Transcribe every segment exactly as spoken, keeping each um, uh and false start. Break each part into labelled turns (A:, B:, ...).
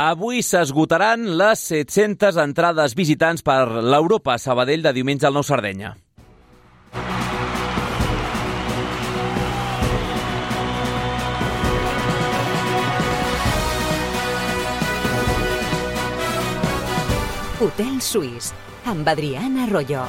A: Avui s'esgotaran les set-centes entrades visitants per l'Europa Sabadell de diumenge al Nou Sardenya.
B: Hotel Suís, amb Adrián Arroyo.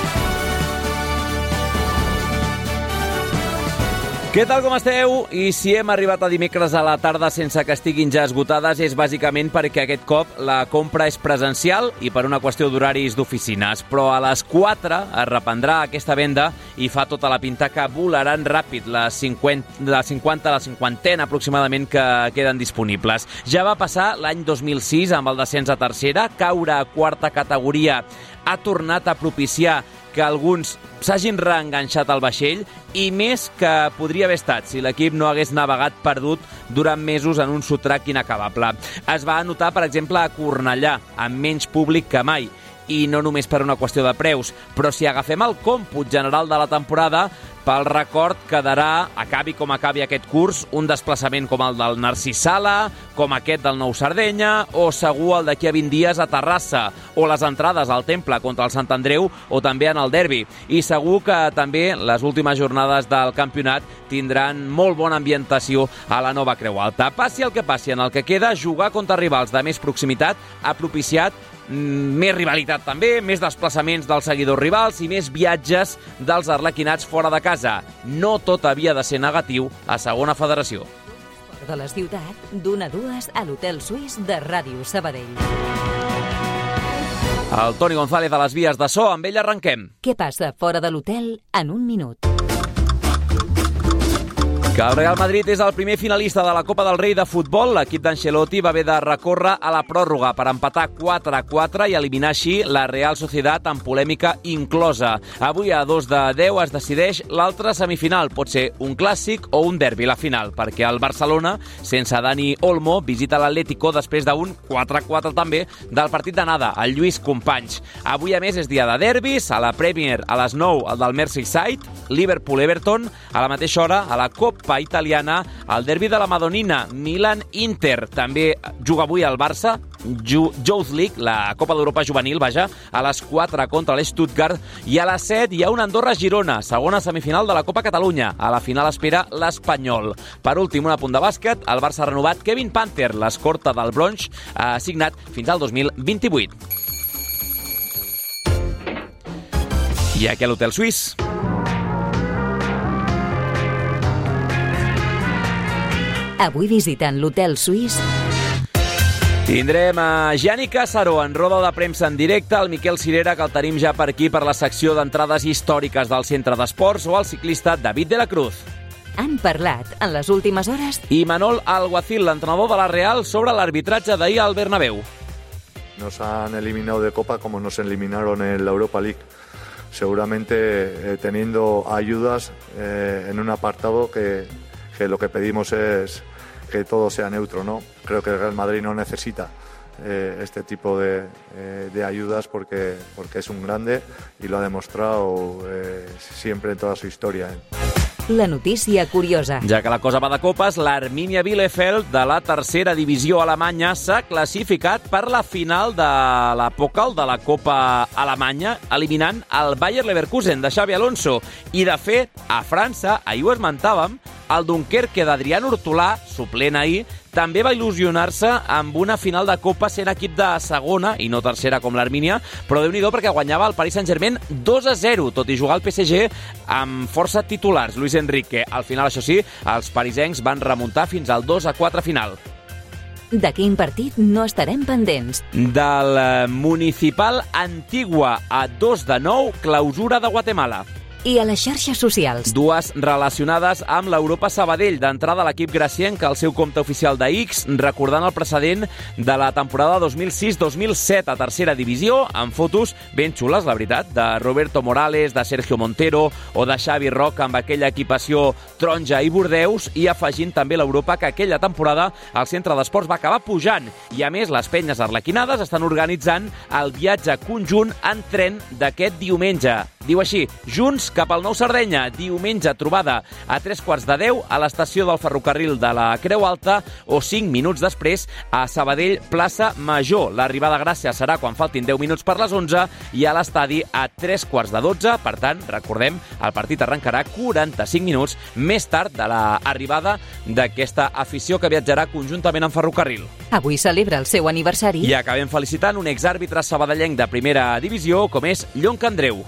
A: Què tal, com esteu? I si hem arribat a dimecres a la tarda sense que estiguin ja esgotades és bàsicament perquè aquest cop la compra és presencial i per una qüestió d'horaris d'oficines. Però a les quatre es reprendrà aquesta venda i fa tota la pinta que volaran ràpid les cinquanta, la cinquanta, la cinquantena aproximadament que queden disponibles. Ja va passar l'any dos mil sis amb el descens a tercera, caure a quarta categoria ha tornat a propiciar que alguns s'hagin reenganxat al vaixell i més que podria haver estat si l'equip no hagués navegat perdut durant mesos en un sotrac inacabable. Es va anotar, per exemple, a Cornellà, amb menys públic que mai, i no només per una qüestió de preus, però si agafem el còmput general de la temporada, pel record quedarà, acabi com acabi aquest curs, un desplaçament com el del Narcís Sala, com aquest del Nou Sardenya, o segur el d'aquí a vint dies a Terrassa, o les entrades al Temple contra el Sant Andreu, o també en el derbi. I segur que també les últimes jornades del campionat tindran molt bona ambientació a la nova Creu Alta. Passi el que passi en el que queda, jugar contra rivals de més proximitat ha propiciat més rivalitat també, més desplaçaments dels seguidors rivals i més viatges dels arlequinats fora de casa. No tot havia de ser negatiu a segona federació.
B: De la ciutat, d'una a dues a l'Hotel Suís de Ràdio Sabadell.
A: El Toni González a les vies de so, amb ell arrenquem.
B: Què passa fora de l'hotel en un minut?
A: Que el Real Madrid és el primer finalista de la Copa del Rei de futbol. L'equip d'Ancelotti va haver de recórrer a la pròrroga per empatar quatre a quatre i eliminar així la Real Sociedad amb polèmica inclosa. Avui a dos de deu es decideix l'altra semifinal. Pot ser un clàssic o un derbi, la final, perquè el Barcelona, sense Dani Olmo, visita l'Atlético després d'un quatre a quatre també del partit d'anada, el Lluís Companys. Avui, a més, és dia de derbis. A la Premier, a les nou, el del Merseyside, Liverpool-Everton. A la mateixa hora, a la Copa italiana, el derbi de la Madonina, Milan-Inter. També juga avui el Barça, Youth League, la Copa d'Europa Juvenil, vaja, a les quatre contra l'Stuttgart, i a les set hi ha un Andorra-Girona, segona semifinal de la Copa Catalunya. A la final espera l'Espanyol. Per últim, un apunt de bàsquet, el Barça ha renovat Kevin Panther, l'escorta del Bronx, ha signat fins al dos mil vint-i-vuit. I aquí a l'Hotel Suís.
B: Avui visitant l'Hotel Suís
A: tindrem a Gianni Casaró en roda de premsa en directe, el Miquel Cirera, que el tenim ja per aquí per la secció d'entrades històriques del Centre d'Esports, o el ciclista David de la Cruz.
B: Han parlat en les últimes hores
A: I Manol Alguacil, l'entrenador de la Real, sobre l'arbitratge d'ahir al Bernabéu.
C: Nos han eliminado de Copa como nos eliminaron en la Europa League. Seguramente eh, teniendo ayudas eh, en un apartado que, que lo que pedimos es que todo sea neutro, ¿no? Creo que el Real Madrid no necesita eh, este tipo de, eh, de ayudas porque, porque es un grande y lo ha demostrado eh, siempre en toda su historia. ¿eh?
B: La notícia curiosa.
A: Ja que la cosa va de copes, l'Arminia Bielefeld de la tercera divisió alemanya s'ha classificat per la final de la Pokal de la Copa Alemanya, eliminant el Bayer Leverkusen de Xabi Alonso. I, de fet, a França, ahir ho esmentàvem, el Dunkerque d'Adrián Hortolà, suplent ahir, també va il·lusionar-se amb una final de Copa sent equip de segona i no tercera com l'Armínia, però Déu-n'hi-do perquè guanyava el Paris Saint-Germain dos a zero, tot i jugar al P S G amb força titulars, Luis Enrique. Al final, això sí, els parisencs van remuntar fins al dos a quatre final.
B: De quin partit no estarem pendents?
A: Del Municipal Antigua a dos de nou, clausura de Guatemala.
B: I a les xarxes socials.
A: Dues relacionades amb l'Europa Sabadell. D'entrada, l'equip gracienc al seu compte oficial de X, recordant el precedent de la temporada dos mil sis dos mil set a tercera divisió, amb fotos ben xules, la veritat, de Roberto Morales, de Sergio Montero o de Xavi Roc amb aquella equipació taronja i bordeus, i afegint també l'Europa que aquella temporada el Centre d'Esports va acabar pujant. I a més, les penyes arlequinades estan organitzant el viatge conjunt en tren d'aquest diumenge. Diu així: junts minuts. Cap al Nou Sardenya, diumenge trobada a tres quarts de deu a l'estació del ferrocarril de la Creu Alta o cinc minuts després a Sabadell, plaça Major. L'arribada Gràcia serà quan faltin deu minuts per les onze i a l'estadi a tres quarts de dotze. Per tant, recordem, el partit arrencarà quaranta-cinc minuts més tard de l'arribada d'aquesta afició que viatjarà conjuntament amb ferrocarril.
B: Avui celebra el seu aniversari.
A: I acabem felicitant un exàrbitre sabadellenc de primera divisió com és Llonc Andreu.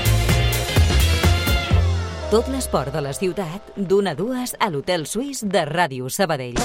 B: Tot l'esport de la ciutat, d'una a dues a l'Hotel Suís de Ràdio Sabadell.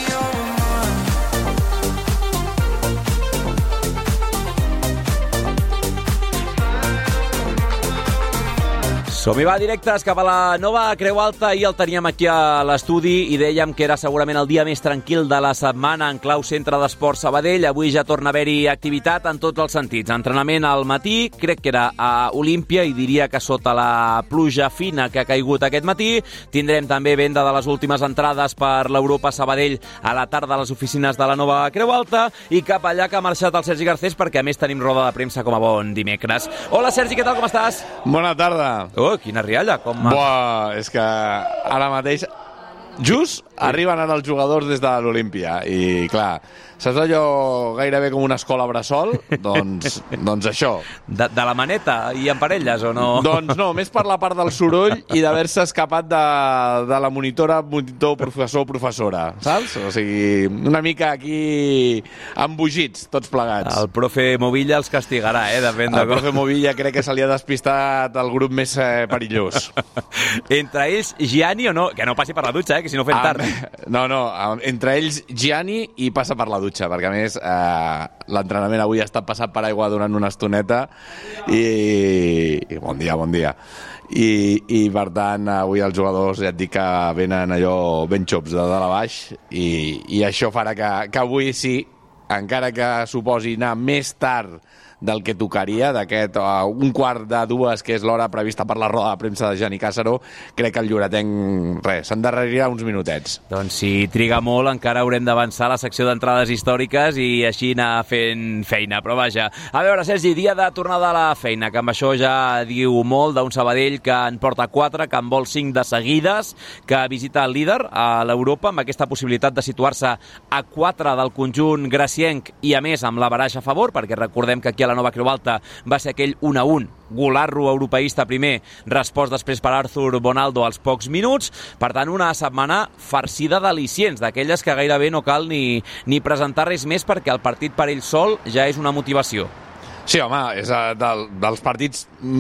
A: Som-hi, va, directes cap a la nova Creu Alta. I el teníem aquí a l'estudi i dèiem que era segurament el dia més tranquil de la setmana en clau Centre d'Esport Sabadell. Avui ja torna a haver-hi activitat en tots els sentits. Entrenament al matí, crec que era a Olímpia, i diria que sota la pluja fina que ha caigut aquest matí. Tindrem també venda de les últimes entrades per l'Europa Sabadell a la tarda a les oficines de la nova Creu Alta. I cap allà que ha marxat el Sergi Garcés, perquè a més tenim roda de premsa com a bon dimecres. Hola, Sergi, què tal, com estàs?
D: Bona tarda.
A: Oh, quina rialla, com...
D: Buah, és que ara mateix just arriben ara els jugadors des de l'Olímpia i clar, saps allò gairebé com una escola bressol? Doncs, doncs això.
A: De, de la maneta i en parelles, o no?
D: Doncs no, més per la part del soroll i d'haver-se escapat de, de la monitora, monitor, professor, professora, saps? O sigui, una mica aquí embogits, tots plegats.
A: El profe Movilla els castigarà, eh? Depèn de
D: el profe Movilla crec que se li ha despistat el grup més eh, perillós.
A: Entre ells, Gianni o no? Que no passi per la dutxa, eh? Que si no fem tard.
D: No, no, entre ells Gianni i passa per la dutxa, perquè a més eh, l'entrenament avui ha estat passat per aigua durant una estoneta i, i bon dia, bon dia. I, i per tant avui els jugadors ja et dic que venen allò ben xops de dalt a baix i, i això farà que, que avui sí, encara que suposi anar més tard del que tocaria, d'aquest uh, un quart de dues, que és l'hora prevista per la roda de premsa de Gianni Càssaro, crec que el lloretenc, res, s'endarrerirà uns minutets.
A: Doncs si triga molt, encara haurem d'avançar la secció d'entrades històriques i així anar fent feina, però vaja. A veure, Sergi, dia de tornada a la feina, que amb això ja diu molt d'un Sabadell que en porta quatre, que en vol cinc de seguides, que visita el líder a l'Europa amb aquesta possibilitat de situar-se a quatre del conjunt gracienc i a més amb la baraja a favor, perquè recordem que aquí a la nova Creu Alta va ser aquell un a un, golarro europeista primer, respost després per Arthur Bonaldo als pocs minuts. Per tant, una setmana farcida d'al·licients, d'aquelles que gairebé no cal ni, ni presentar res més perquè el partit per ell sol ja és una motivació.
D: Sí, home, és del, dels partits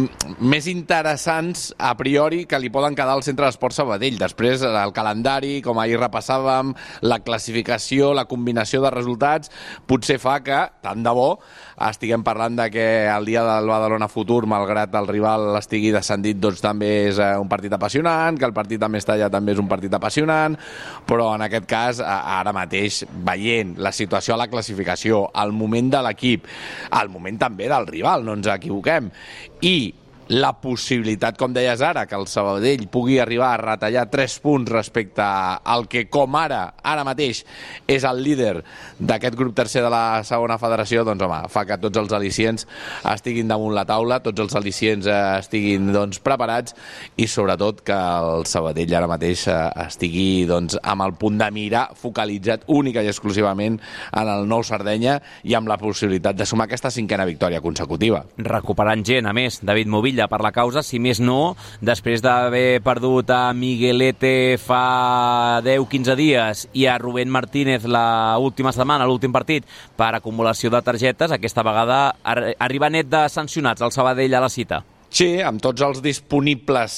D: més interessants a priori que li poden quedar al Centre d'Esport Sabadell. Després, el calendari, com ahir repassàvem, la classificació, la combinació de resultats, potser fa que, tant de bo, estiguem parlant de que el dia del Badalona Futur, malgrat el rival estigui descendit, doncs també és un partit apassionant, que el partit de Mestalla també és un partit apassionant, però en aquest cas, ara mateix, veient la situació a la classificació, el moment de l'equip, el moment també del rival, no ens equivoquem, i la possibilitat, com deies ara, que el Sabadell pugui arribar a retallar tres punts respecte al que com ara, ara mateix, és el líder d'aquest grup tercer de la segona federació, doncs home, fa que tots els al·licients estiguin damunt la taula, tots els al·licients estiguin doncs, preparats i sobretot que el Sabadell ara mateix estigui doncs, amb el punt de mira focalitzat única i exclusivament en el Nou Sardenya i amb la possibilitat de sumar aquesta cinquena victòria consecutiva.
A: Recuperant gent, a més, David Movilla per la causa, si més no, després d'haver perdut a Miguelete fa deu quinze dies i a Rubén Martínez l'última setmana, l'últim partit, per acumulació de targetes, aquesta vegada arriba net de sancionats el Sabadell a la cita.
D: Sí, amb tots els disponibles,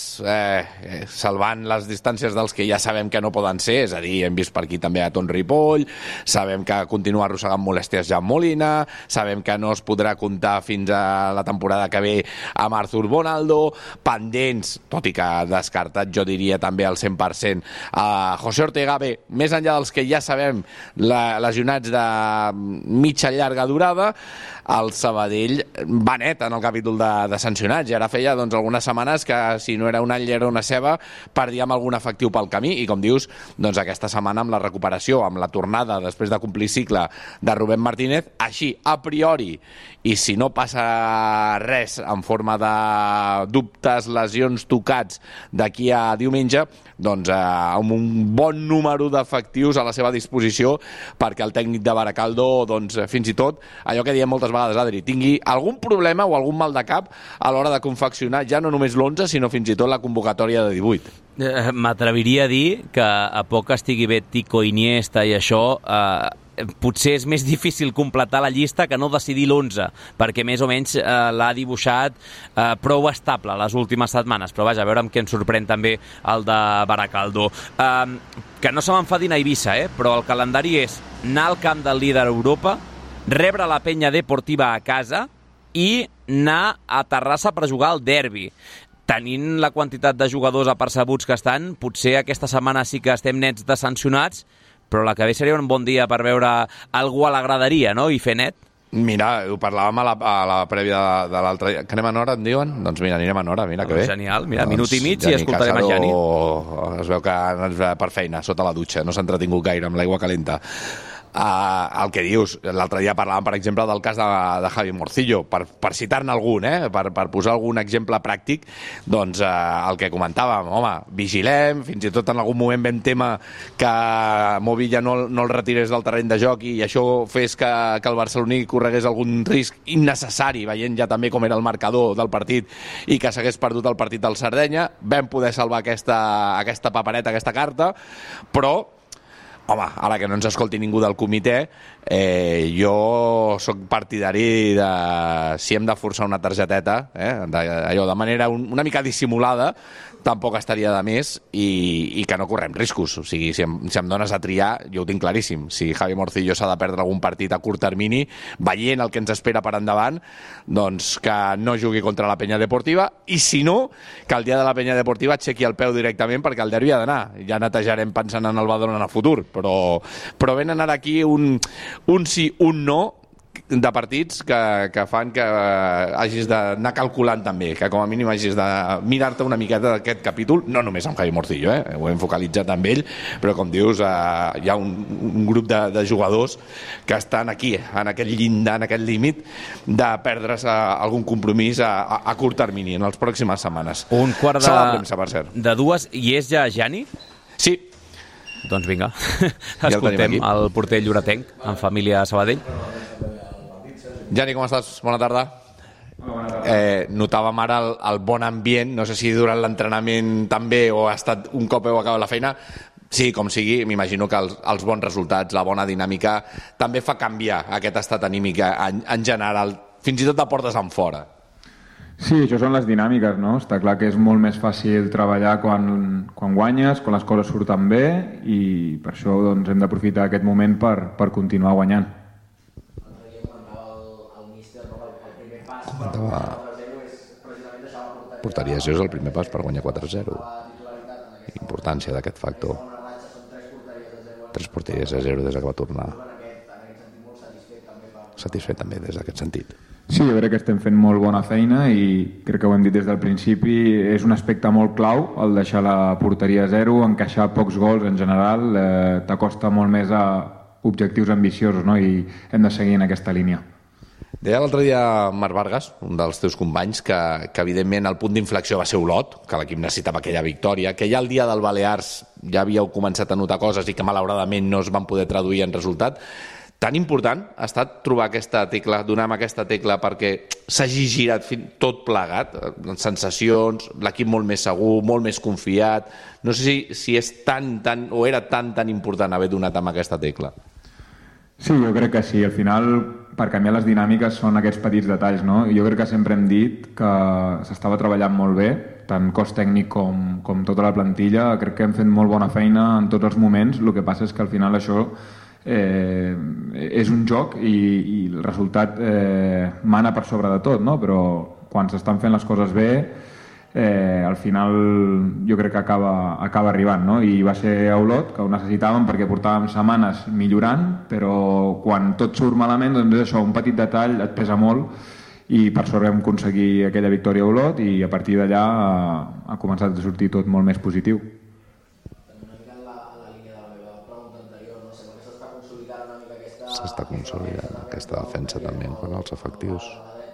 D: eh, salvant les distàncies dels que ja sabem que no poden ser, és a dir, hem vist per aquí també a Ton Ripoll, sabem que continua arrossegant molèsties Jan Molina, sabem que no es podrà comptar fins a la temporada que ve amb Arthur Bonaldo, pendents, tot i que descartat jo diria també al cent per cent, a José Ortega. Bé, més enllà dels que ja sabem la, lesionats de mitja llarga durada, el Sabadell va net en el capítol de, de sancionats, i ara ja feia doncs, algunes setmanes que si no era una llera o una ceba perdíem algun efectiu pel camí, i com dius, doncs aquesta setmana amb la recuperació, amb la tornada després de complir cicle de Rubén Martínez, així, a priori, i si no passa res en forma de dubtes, lesions, tocats d'aquí a diumenge, doncs eh, amb un bon número d'efectius a la seva disposició perquè el tècnic de Baracaldo, doncs, fins i tot, allò que diem moltes vegades, Adri, tingui algun problema o algun mal de cap a l'hora de confeccionar ja no només l'onze, sinó fins i tot la convocatòria de divuit.
A: Eh, M'atreviria a dir que a poc estigui bé Tico, Iniesta i això, eh, potser és més difícil completar la llista que no decidir l'onze, perquè més o menys eh, l'ha dibuixat eh, prou estable les últimes setmanes, però vaja, a veure amb què ens sorprèn també el de Baracaldo. Eh, que no se m'enfadin a Eivissa, eh, però el calendari és anar al camp del líder a Europa, rebre la Penya Deportiva a casa i anar a Terrassa per jugar al derbi. Tenint la quantitat de jugadors apercebuts que estan, potser aquesta setmana sí que estem nets de sancionats, però la que ve seria un bon dia per veure algú a la graderia, no?, i fer net.
D: Mira, ho parlàvem a la, a la prèvia de, de l'altre dia. Que anem en hora, em diuen? Doncs mira, anirem en hora, mira que bé.
A: Genial, mira, doncs, minut i mig i escoltarem a Jani.
D: Es veu que ens va per feina, sota la dutxa, no s'ha entretingut gaire amb l'aigua calenta. Uh, el que dius, l'altre dia parlàvem per exemple del cas de, de Javi Morcillo, per, per citar-ne algun, eh? per, per posar algun exemple pràctic, doncs uh, el que comentàvem, home, vigilem, fins i tot en algun moment vam tema que Movilla no, no el retirés del terreny de joc i això fes que, que el barceloní corregués algun risc innecessari, veient ja també com era el marcador del partit i que s'hagués perdut el partit del Sardenya. Vam poder salvar aquesta, aquesta papereta, aquesta carta, però home, ara que no ens escolti ningú del comitè, eh, jo sóc partidari de, si hem de forçar una targeteta, eh, de, allò de manera un, una mica dissimulada, tampoc estaria de més i, i que no correm riscos. O sigui, si em, si em dones a triar, jo ho tinc claríssim. Si Javi Morcillo s'ha de perdre algun partit a curt termini, veient el que ens espera per endavant, doncs que no jugui contra la Penya Deportiva i, si no, que el dia de la Penya Deportiva aixequi el peu directament perquè el derbi ha d'anar. Ja netejarem pensant en el Badalona en el futur, però, però venen ara aquí un, un sí, un no, de partits que, que fan que hagis d'anar calculant també, que com a mínim hagis de mirar-te una miqueta d'aquest capítol, no només amb Javi Morcillo, eh? Ho hem focalitzat amb ell, però com dius, eh, hi ha un, un grup de, de jugadors que estan aquí, en aquest llindar, en aquest límit de perdre's algun compromís a, a, a curt termini en les pròximes setmanes.
A: Un quart de,
D: Sala de premsa, per cert.
A: De dues, i és ja Jani?
D: Sí.
A: Doncs vinga, escoltem ja el porter lloretenc en família Sabadell.
D: Jani, com estàs? Bona tarda. Bona tarda. Eh, notàvem ara el, el bon ambient, no sé si durant l'entrenament també o ha estat un cop heu acabat la feina. Sí, com sigui, m'imagino que els, els bons resultats, la bona dinàmica, també fa canviar aquest estat anímic en, en general, fins i tot de portes en fora.
E: Sí, això són les dinàmiques, no? Està clar que és molt més fàcil treballar quan, quan guanyes, quan les coses surten bé i per això doncs, hem d'aprofitar aquest moment per, per continuar guanyant.
D: Porteria zero és el primer pas per guanyar quatre a zero. Importància d'aquest factor. Tres porteries a zero des que va tornar. Satisfet també des d'aquest sentit.
E: Sí, jo crec que estem fent molt bona feina i crec que ho hem dit des del principi. És un aspecte molt clau el deixar la porteria a zero, encaixar pocs gols en general, eh, t'acosta molt més a objectius ambiciosos, no? I hem de seguir en aquesta línia.
D: Deia l'altre dia Marc Vargas, un dels teus companys, que, que evidentment el punt d'inflexió va ser Olot, que l'equip necessitava aquella victòria, que ja el dia del Balears ja havíeu començat a notar coses i que malauradament no es van poder traduir en resultat. Tan important ha estat trobar aquesta tecla, donar amb aquesta tecla perquè s'hagi girat tot plegat, sensacions, l'equip molt més segur, molt més confiat. No sé si, si és tan, tan, o era tan, tan important haver donat amb aquesta tecla.
E: Sí, jo crec que sí. Al final, per canviar les dinàmiques són aquests petits detalls, no? Jo crec que sempre hem dit que s'estava treballant molt bé, tant cos tècnic com, com tota la plantilla. Crec que hem fet molt bona feina en tots els moments. El que passa és que al final això eh, és un joc i, i el resultat eh, mana per sobre de tot, no? Però quan s'estan fent les coses bé, eh, al final jo crec que acaba, acaba arribant, no? I va ser a Olot, que ho necessitàvem perquè portàvem setmanes millorant, però quan tot surt malament, doncs és això, un petit detall et pesa molt i per sort vam aconseguir aquella victòria a Olot i a partir d'allà ha, ha començat a sortir tot molt més positiu.
D: S'està consolidant aquesta defensa també en els efectius.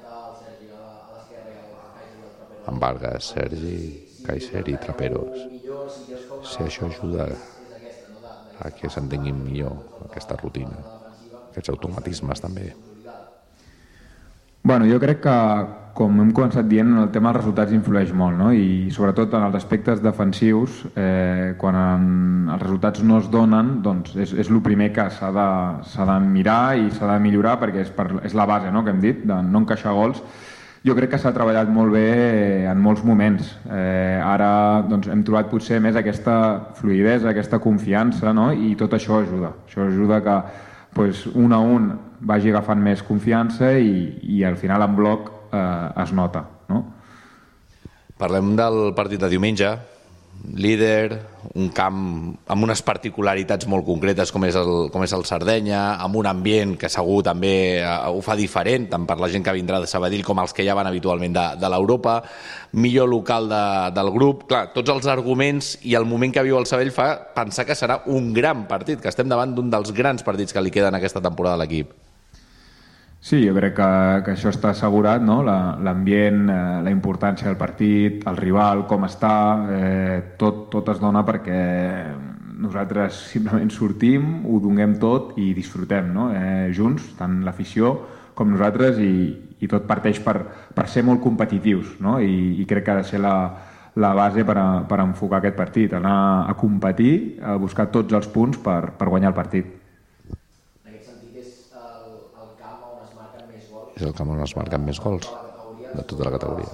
D: Amb Vargas, Sergi, Kaiser i Traperos. Si això ajuda a que s'entenguin millor aquesta rutina, aquests automatismes també.
E: Bueno, jo crec que, com hem començat dient, el tema dels resultats influeix molt, no? I sobretot en els aspectes defensius, eh, quan en, els resultats no es donen, doncs és, és el primer que s'ha de, s'ha de mirar i s'ha de millorar, perquè és, per, és la base, no?, que hem dit, de no encaixar gols. Jo crec que s'ha treballat molt bé en molts moments. Eh, ara doncs, hem trobat potser més aquesta fluïdesa, aquesta confiança, no?, i tot això ajuda. Això ajuda que pues, un a un vagi agafant més confiança i, i al final en bloc eh, es nota, no?
D: Parlem del partit de diumenge. Líder, un camp amb unes particularitats molt concretes com és el, com és el Sardenya, amb un ambient que segur també ho fa diferent, tant per la gent que vindrà de Sabadell com els que ja van habitualment de, de l'Europa, millor local de, del grup. Clar, tots els arguments i el moment que viu el Sabadell fa pensar que serà un gran partit, que estem davant d'un dels grans partits que li queden aquesta temporada a l'equip.
E: Sí, jo crec que, que això està assegurat, no? L'ambient, la, eh, la importància del partit, el rival, com està, eh, tot, tot es dona perquè nosaltres simplement sortim, ho donem tot i disfrutem, no? eh, junts, tant l'afició com nosaltres, i, i tot parteix per, per ser molt competitius, no? I, i crec que ha de ser la, la base per, a, per enfocar aquest partit, anar a competir, a buscar tots els punts per, per guanyar el partit.
D: És el camp on es marquen més gols de tota la categoria.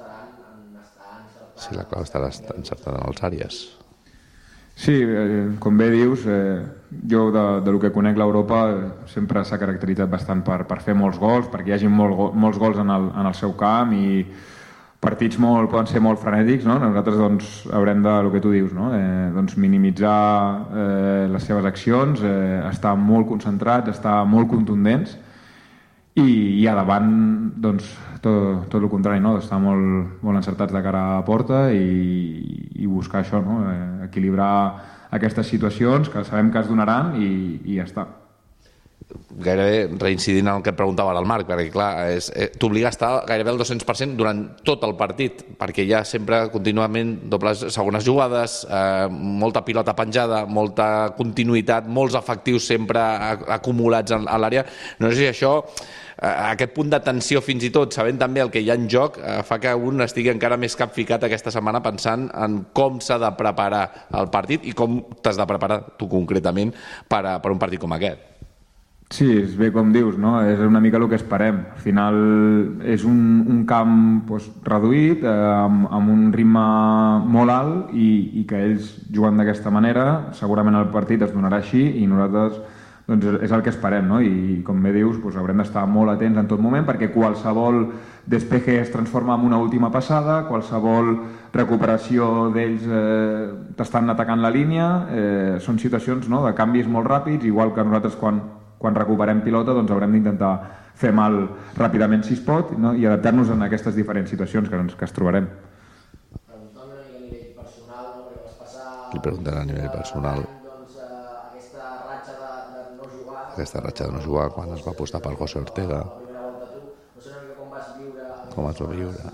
D: Sí, la clau estarà encertada en les àrees.
E: Sí, eh, com bé dius, eh, jo de, de lo que conec l'Europa eh, sempre s'ha caracteritzat bastant per, per fer molts gols, perquè hi hagi molt, molts gols en el, en el seu camp i partits molt, poden ser molt frenètics, no? Nosaltres doncs, haurem de, el que tu dius, no? eh, doncs minimitzar eh, les seves accions, eh, estar molt concentrats, estar molt contundents, i, i a davant doncs, tot, tot el contrari, no? Estar molt, molt encertats de cara a porta i, i buscar això, no? eh, equilibrar aquestes situacions que sabem que es donaran i, i ja està.
D: Gairebé reincidint en el que et preguntava ara el Marc, perquè clar, és, eh, t'obliga a estar gairebé al dos-cents per cent durant tot el partit, perquè hi ha sempre contínuament dobles segones jugades, eh, molta pilota penjada, molta continuïtat, molts efectius sempre acumulats a, a l'àrea. No sé si això, eh, aquest punt de tensió fins i tot, sabent també el que hi ha en joc, eh, fa que un estigui encara més capficat aquesta setmana pensant en com s'ha de preparar el partit i com t'has de preparar tu concretament per, a, per un partit com aquest.
E: Sí, és bé com dius, no? És una mica el que esperem. Al final és un, un camp pues, reduït, eh, amb, amb un ritme molt alt i, i que ells juguen d'aquesta manera, segurament el partit es donarà així i nosaltres doncs, és el que esperem, no? I com bé dius, pues, haurem d'estar molt atents en tot moment perquè qualsevol despeje es transforma en una última passada, qualsevol recuperació d'ells eh, t'estan atacant la línia, eh, són situacions, no?, de canvis molt ràpids, igual que nosaltres quan quan recuperem pilota doncs haurem d'intentar fer mal ràpidament si es pot, no? I adaptar-nos en aquestes diferents situacions que, doncs, que es trobarem.
D: Li pregunten a nivell personal aquesta ratxa de no jugar quan es va apostar pel José Ortega, com es va viure,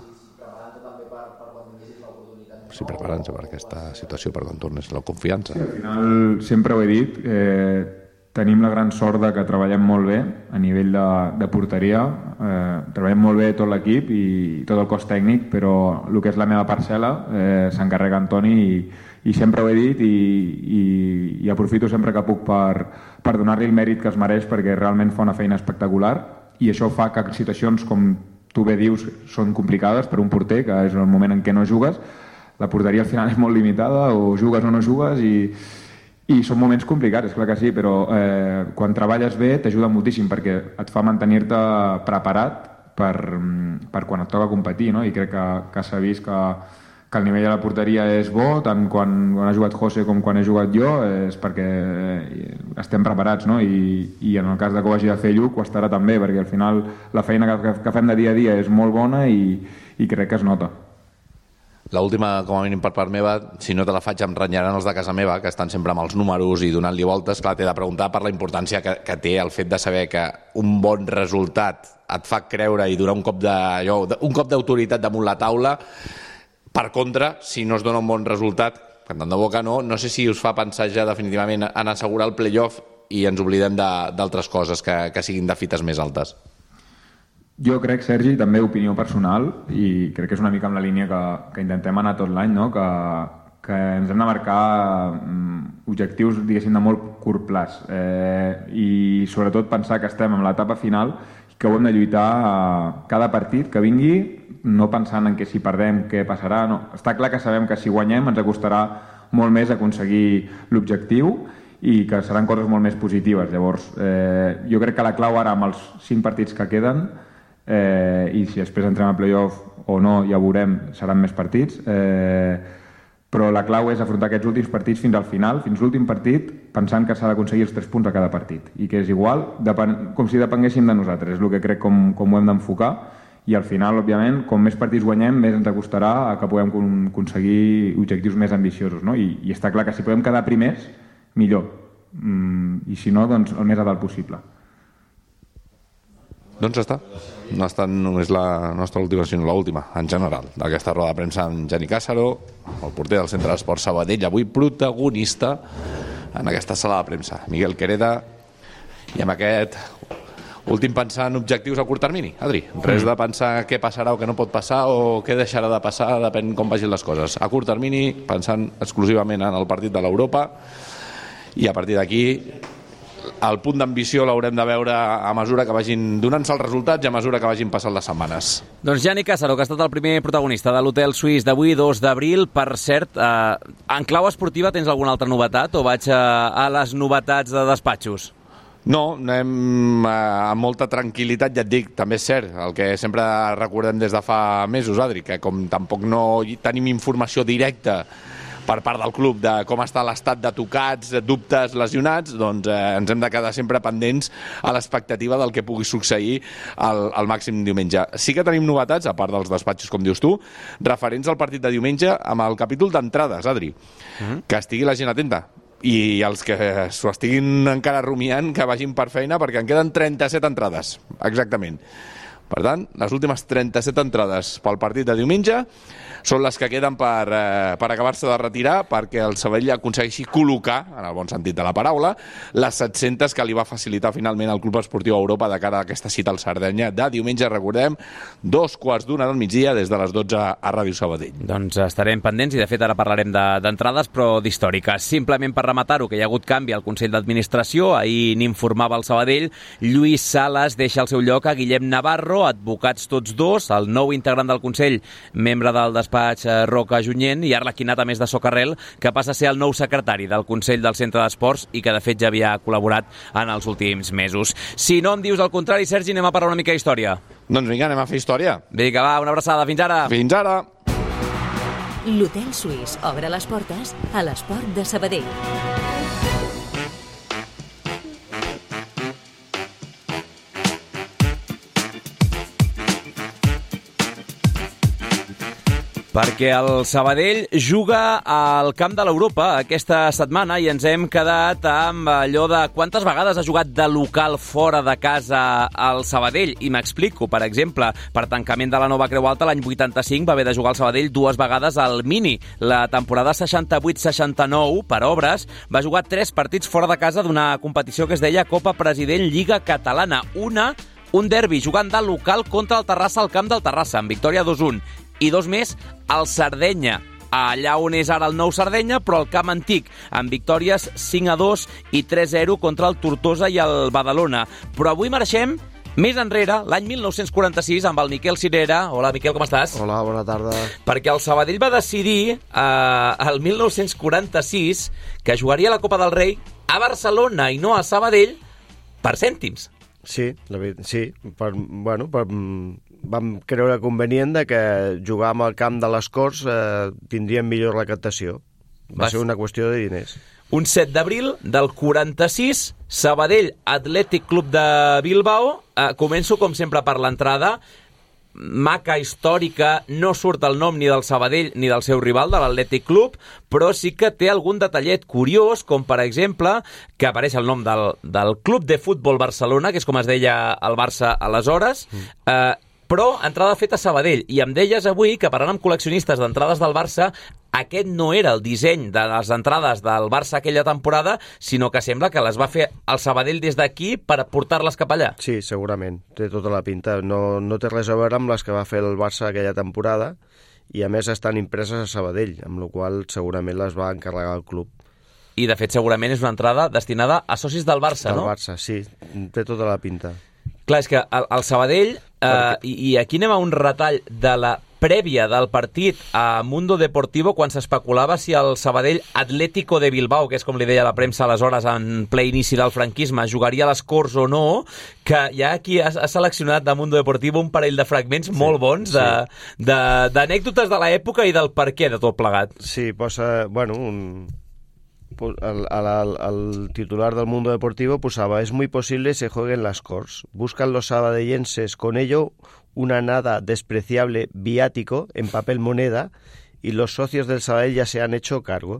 D: si preparant-se per aquesta situació per quan tornes la confiança.
E: Sí, al final sempre ho he dit, eh, tenim la gran sort de que treballem molt bé a nivell de, de porteria, eh, treballem molt bé tot l'equip i tot el cos tècnic, però el que és la meva parcel·la eh, s'encarrega Antoni i, i sempre ho he dit i, i, i aprofito sempre que puc per, per donar-li el mèrit que es mereix perquè realment fa una feina espectacular i això fa que situacions com tu bé dius són complicades per un porter, que és el moment en què no jugues, la porteria al final és molt limitada, o jugues o no jugues i I són moments complicats, és clar que sí, però eh, quan treballes bé t'ajuda moltíssim perquè et fa mantenir-te preparat per, per quan et toca competir, no? I crec que, que s'ha vist que, que el nivell de la porteria és bo, tant quan, quan ha jugat José com quan he jugat jo, és perquè estem preparats, no? I, i en el cas de que ho hagi de fer Lluc ho estarà també, perquè al final la feina que, que fem de dia a dia és molt bona i, i crec que es nota.
D: L'última, com a mínim per part meva, si no te la faig em renyaran els de casa meva, que estan sempre amb els números i donant-li voltes. Clar, t'he de preguntar per la importància que, que té el fet de saber que un bon resultat et fa creure i donar un cop de, allò, un cop d'autoritat damunt la taula. Per contra, si no es dona un bon resultat, que tant de bo que no, no sé si us fa pensar ja definitivament en assegurar el playoff i ens oblidem d'altres coses que, que siguin de fites més altes.
E: Jo crec, Sergi, també opinió personal, i crec que és una mica amb la línia que, que intentem anar tot l'any, no? que, que ens hem de marcar um, objectius, diguéssim, de molt curt plaç. Eh, I sobretot pensar que estem en l'etapa final i que ho hem de lluitar uh, cada partit que vingui, no pensant en que si perdem, què passarà. No. Està clar que sabem que si guanyem ens acostarà molt més a aconseguir l'objectiu i que seran coses molt més positives. Llavors, eh, jo crec que la clau ara amb els cinc partits que queden, eh, i si després entrem a playoff o no, ja veurem, seran més partits, eh, però la clau és afrontar aquests últims partits fins al final, fins l'últim partit, pensant que s'ha d'aconseguir els tres punts a cada partit, i que és igual, depen com si depenguéssim de nosaltres, és el que crec com, com ho hem d'enfocar, i al final, òbviament, com més partits guanyem, més ens acostarà a que puguem aconseguir objectius més ambiciosos, no? I, i està clar que si podem quedar primers, millor, mm, i si no, doncs el més a dalt possible.
D: Doncs ja està. No ha estat només la nostra última, sinó l'última, en general, d'aquesta roda de premsa amb Jani Càssaro, el porter del Centre d'Esports Sabadell, avui protagonista en aquesta sala de premsa. Miguel Quereda, i amb aquest últim pensar en objectius a curt termini. Adri, res de pensar què passarà o què no pot passar o què deixarà de passar, depèn com vagin les coses. A curt termini, pensant exclusivament en el partit de l'Europa, i a partir d'aquí el punt d'ambició l'haurem de veure a mesura que vagin donant-se els resultats i a mesura que vagin passant les setmanes.
A: Doncs Jani Càssaro, que ha estat el primer protagonista de l'Hotel Suís d'avui, dos d'abril. Per cert, eh, en clau esportiva tens alguna altra novetat o vaig a, a les novetats de despatxos?
D: No, anem amb molta tranquil·litat, ja et dic, també és cert, el que sempre recordem des de fa mesos, Adri, que com tampoc no tenim informació directa per part del club de com està l'estat de tocats, dubtes, lesionats, doncs eh, ens hem de quedar sempre pendents a l'expectativa del que pugui succeir al, al màxim diumenge. Sí que tenim novetats, a part dels despatxos, com dius tu, referents al partit de diumenge amb el capítol d'entrades, Adri. Uh-huh. Que estigui la gent atenta. I els que s'ho estiguin encara rumiant, que vagin per feina, perquè en queden trenta-set entrades, exactament. Per tant, les últimes trenta-set entrades pel partit de diumenge són les que queden per, eh, per acabar-se de retirar, perquè el Sabadell aconsegueixi col·locar, en el bon sentit de la paraula, les set-centes que li va facilitar finalment el Club Esportiu Europa de cara a aquesta cita al Sardenya de diumenge, recordem, dos quarts d'una del migdia des de les dotze a Ràdio Sabadell.
A: Doncs estarem pendents i de fet ara parlarem d'entrades, de, però d'històriques. Simplement per rematar-ho, que hi ha hagut canvi al Consell d'Administració, ahir n'informava el Sabadell, Lluís Sales deixa el seu lloc a Guillem Navarro, advocats tots dos, el nou integrant del Consell, membre del despatx Roca Junyent, i Arlequinat, a més de Socarrel, que passa a ser el nou secretari del Consell del Centre d'Esports i que de fet ja havia col·laborat en els últims mesos. Si no em dius el contrari, Sergi, anem a parlar una mica d'història.
D: Doncs vinga, anem a fer història.
A: Vinga, va, una abraçada. Fins ara.
D: Fins ara.
B: L'Hotel Suís obre les portes a l'esport de Sabadell.
A: Perquè el Sabadell juga al Camp de l'Europa aquesta setmana i ens hem quedat amb allò de quantes vegades ha jugat de local fora de casa el Sabadell. I m'explico, per exemple, per tancament de la nova Creu Alta l'any vuitanta-cinc va haver de jugar el Sabadell dues vegades al Mini. La temporada seixanta-vuit seixanta-nou, per obres, va jugar tres partits fora de casa d'una competició que es deia Copa President Lliga Catalana. Una, un derbi jugant de local contra el Terrassa al Camp del Terrassa, amb victòria dos a un. I dos més, al Sardenya, allà on és ara el nou Sardenya, però al camp antic, amb victòries cinc a dos i tres a zero contra el Tortosa i el Badalona. Però avui marxem més enrere, l'any mil nou-cents quaranta-sis, amb el Miquel Cirera. Hola, Miquel, com estàs?
F: Hola, bona tarda.
A: Perquè el Sabadell va decidir, eh, el mil nou-cents quaranta-sis, que jugaria la Copa del Rei a Barcelona i no a Sabadell per cèntims.
F: Sí, la veritat, sí. Per, bueno, per, vam creure convenient de que jugar amb el camp de les Corts eh, tindríem millor recaptació. Va
A: Vas...
F: ser una qüestió de diners.
A: Un set d'abril del quaranta-sis, Sabadell Atlètic Club de Bilbao. Eh, començo, com sempre, per l'entrada. Maca, històrica, no surt el nom ni del Sabadell ni del seu rival, de l'Atlètic Club, però sí que té algun detallet curiós, com per exemple que apareix el nom del, del Club de Futbol Barcelona, que és com es deia el Barça aleshores, mm. eh, però entrada feta a Sabadell. I em deies avui que parlant amb col·leccionistes d'entrades del Barça, aquest no era el disseny de les entrades del Barça aquella temporada, sinó que sembla que les va fer el Sabadell des d'aquí per portar-les cap allà.
F: Sí, segurament. Té tota la pinta. No, no té res a veure amb les que va fer el Barça aquella temporada i, a més, estan impreses a Sabadell, amb la qual segurament les va encarregar el club.
A: I, de fet, segurament és una entrada destinada a socis del Barça,
F: del
A: no?
F: Del Barça, sí. Té tota la pinta.
A: Clar, és que el, el Sabadell, eh, i, i aquí anem a un retall de la prèvia del partit a Mundo Deportivo, quan s'especulava si el Sabadell Atlético de Bilbao, que és com li deia la premsa aleshores en ple inici del franquisme, jugaria a les Corts o no, que ja aquí ha, ha seleccionat de Mundo Deportivo un parell de fragments sí, molt bons d'anècdotes de, de, de l'època i del per què de tot plegat.
F: Sí, posa, bueno, un... El, el, el titular del Mundo Deportivo posaba: es muy posible se jueguen las Corts. Buscan los sabadellenses con ello una nada despreciable viático en papel moneda y los socios del Sabadell ya se han hecho cargo.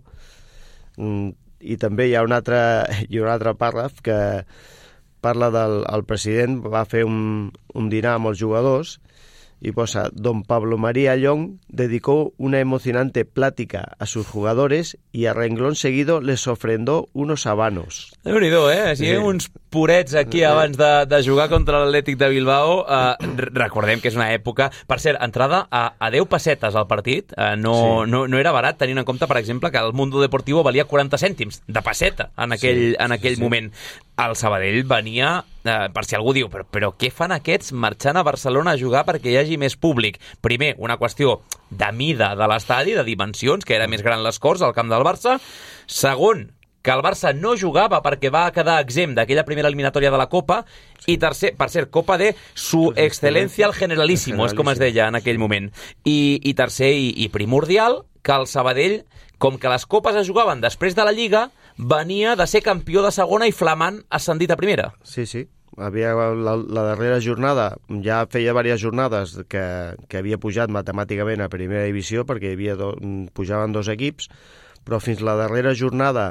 F: Mm, i també hi ha un altre, hi ha un altre pàrraf que parla del el president, va fer un, un dinar amb els jugadors y posa: don Pablo María Llong dedicó una emocionante plática a sus jugadores y a renglón seguido les ofrendó unos habanos.
A: Déu-n'hi-do, eh? Si hi ha uns purets aquí abans de, de jugar contra l'Atlètic de Bilbao. Eh, recordem que és una època... Per cert, entrada a, a deu pessetes al partit. Eh, no, sí. no, no era barat, tenint en compte, per exemple, que el Mundo Deportivo valia quaranta cèntims de pesseta en aquell, sí, en aquell sí, moment. El Sabadell venia... Eh, per si algú diu, però, però què fan aquests marxant a Barcelona a jugar perquè hi hagi més públic? Primer, una qüestió de mida de l'estadi, de dimensions, que era més gran les Corts, al camp del Barça. Segon, que el Barça no jugava perquè va quedar exempt d'aquella primera eliminatòria de la Copa. Sí. I tercer, per cert, Copa de su excelencia al generalísimo, és com es deia en aquell moment. I, i tercer i, i primordial, que el Sabadell, com que les copes es jugaven després de la Lliga, venia de ser campió de segona i flamant ascendit a primera.
F: Sí, sí. Havia la, la darrera jornada, ja feia diverses jornades que, que havia pujat matemàticament a primera divisió perquè hi havia do, pujaven dos equips, però fins la darrera jornada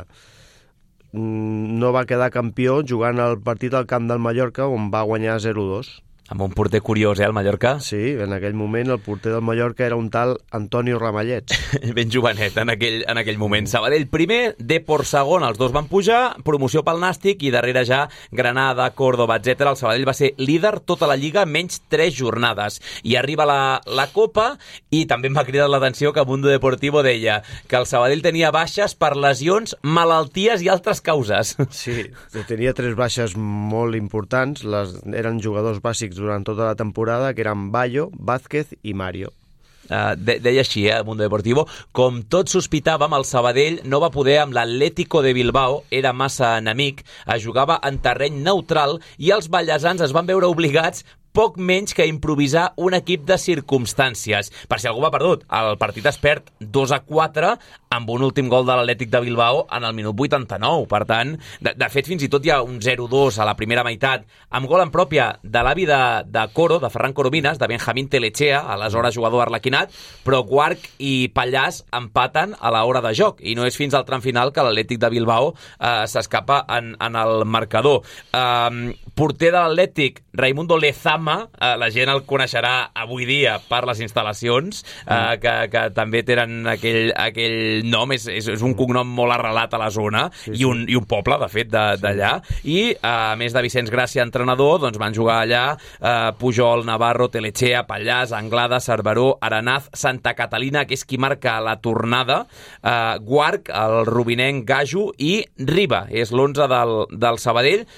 F: no va quedar campió jugant el partit al camp del Mallorca, on va guanyar zero dos.
A: Amb un porter curiós, eh, el Mallorca?
F: Sí, en aquell moment el porter del Mallorca era un tal Antonio Ramallets.
A: Ben jovenet en aquell, en aquell moment. Sabadell primer, Depor segon, els dos van pujar, promoció pel Nàstic i darrere ja Granada, Córdoba, etcètera. El Sabadell va ser líder tota la Lliga, menys tres jornades. I arriba la, la Copa i també em va cridar l'atenció que Mundo Deportivo deia que el Sabadell tenia baixes per lesions, malalties i altres causes.
F: Sí, tenia tres baixes molt importants, les, eren jugadors bàsics durant tota la temporada, que eren Bayo, Vázquez i Mario.
A: Uh, de, deia així, eh, Mundo Deportivo, com tots sospitàvem, el Sabadell no va poder amb l'Atlético de Bilbao, era massa enemic, es jugava en terreny neutral i els ballesans es van veure obligats poc menys que improvisar un equip de circumstàncies. Per si algú va perdut, el partit es perd dos a quatre amb un últim gol de l'Atlètic de Bilbao en el minut vuitanta-nou. Per tant, de, de fet, fins i tot hi ha un zero dos a la primera meitat, amb gol en pròpia de l'avi de, de Coro, de Ferran Corominas, de Benjamín Telechea, aleshores jugador arlequinat, però Guarch i Pallàs empaten a l'hora de joc, i no és fins al tram final que l'Atlètic de Bilbao eh, s'escapa en, en el marcador. Eh, porter de l'Atlètic, Raimundo Lezama, eh, la gent el coneixerà avui dia per les instal·lacions, eh, que, que també tenen aquell, aquell nom, és, és, és un cognom molt arrelat a la zona, sí, sí. I, un, i un poble, de fet, d'allà. Sí. I, eh, a més de Vicenç Gràcia, entrenador, doncs van jugar allà eh, Pujol, Navarro, Telechea, Pallàs, Anglada, Cerveró, Aranaz, Santa Catalina, que és qui marca la tornada, eh, Guarch, el rubinenc Gaju, i Riba, és l'onze del, del Sabadell.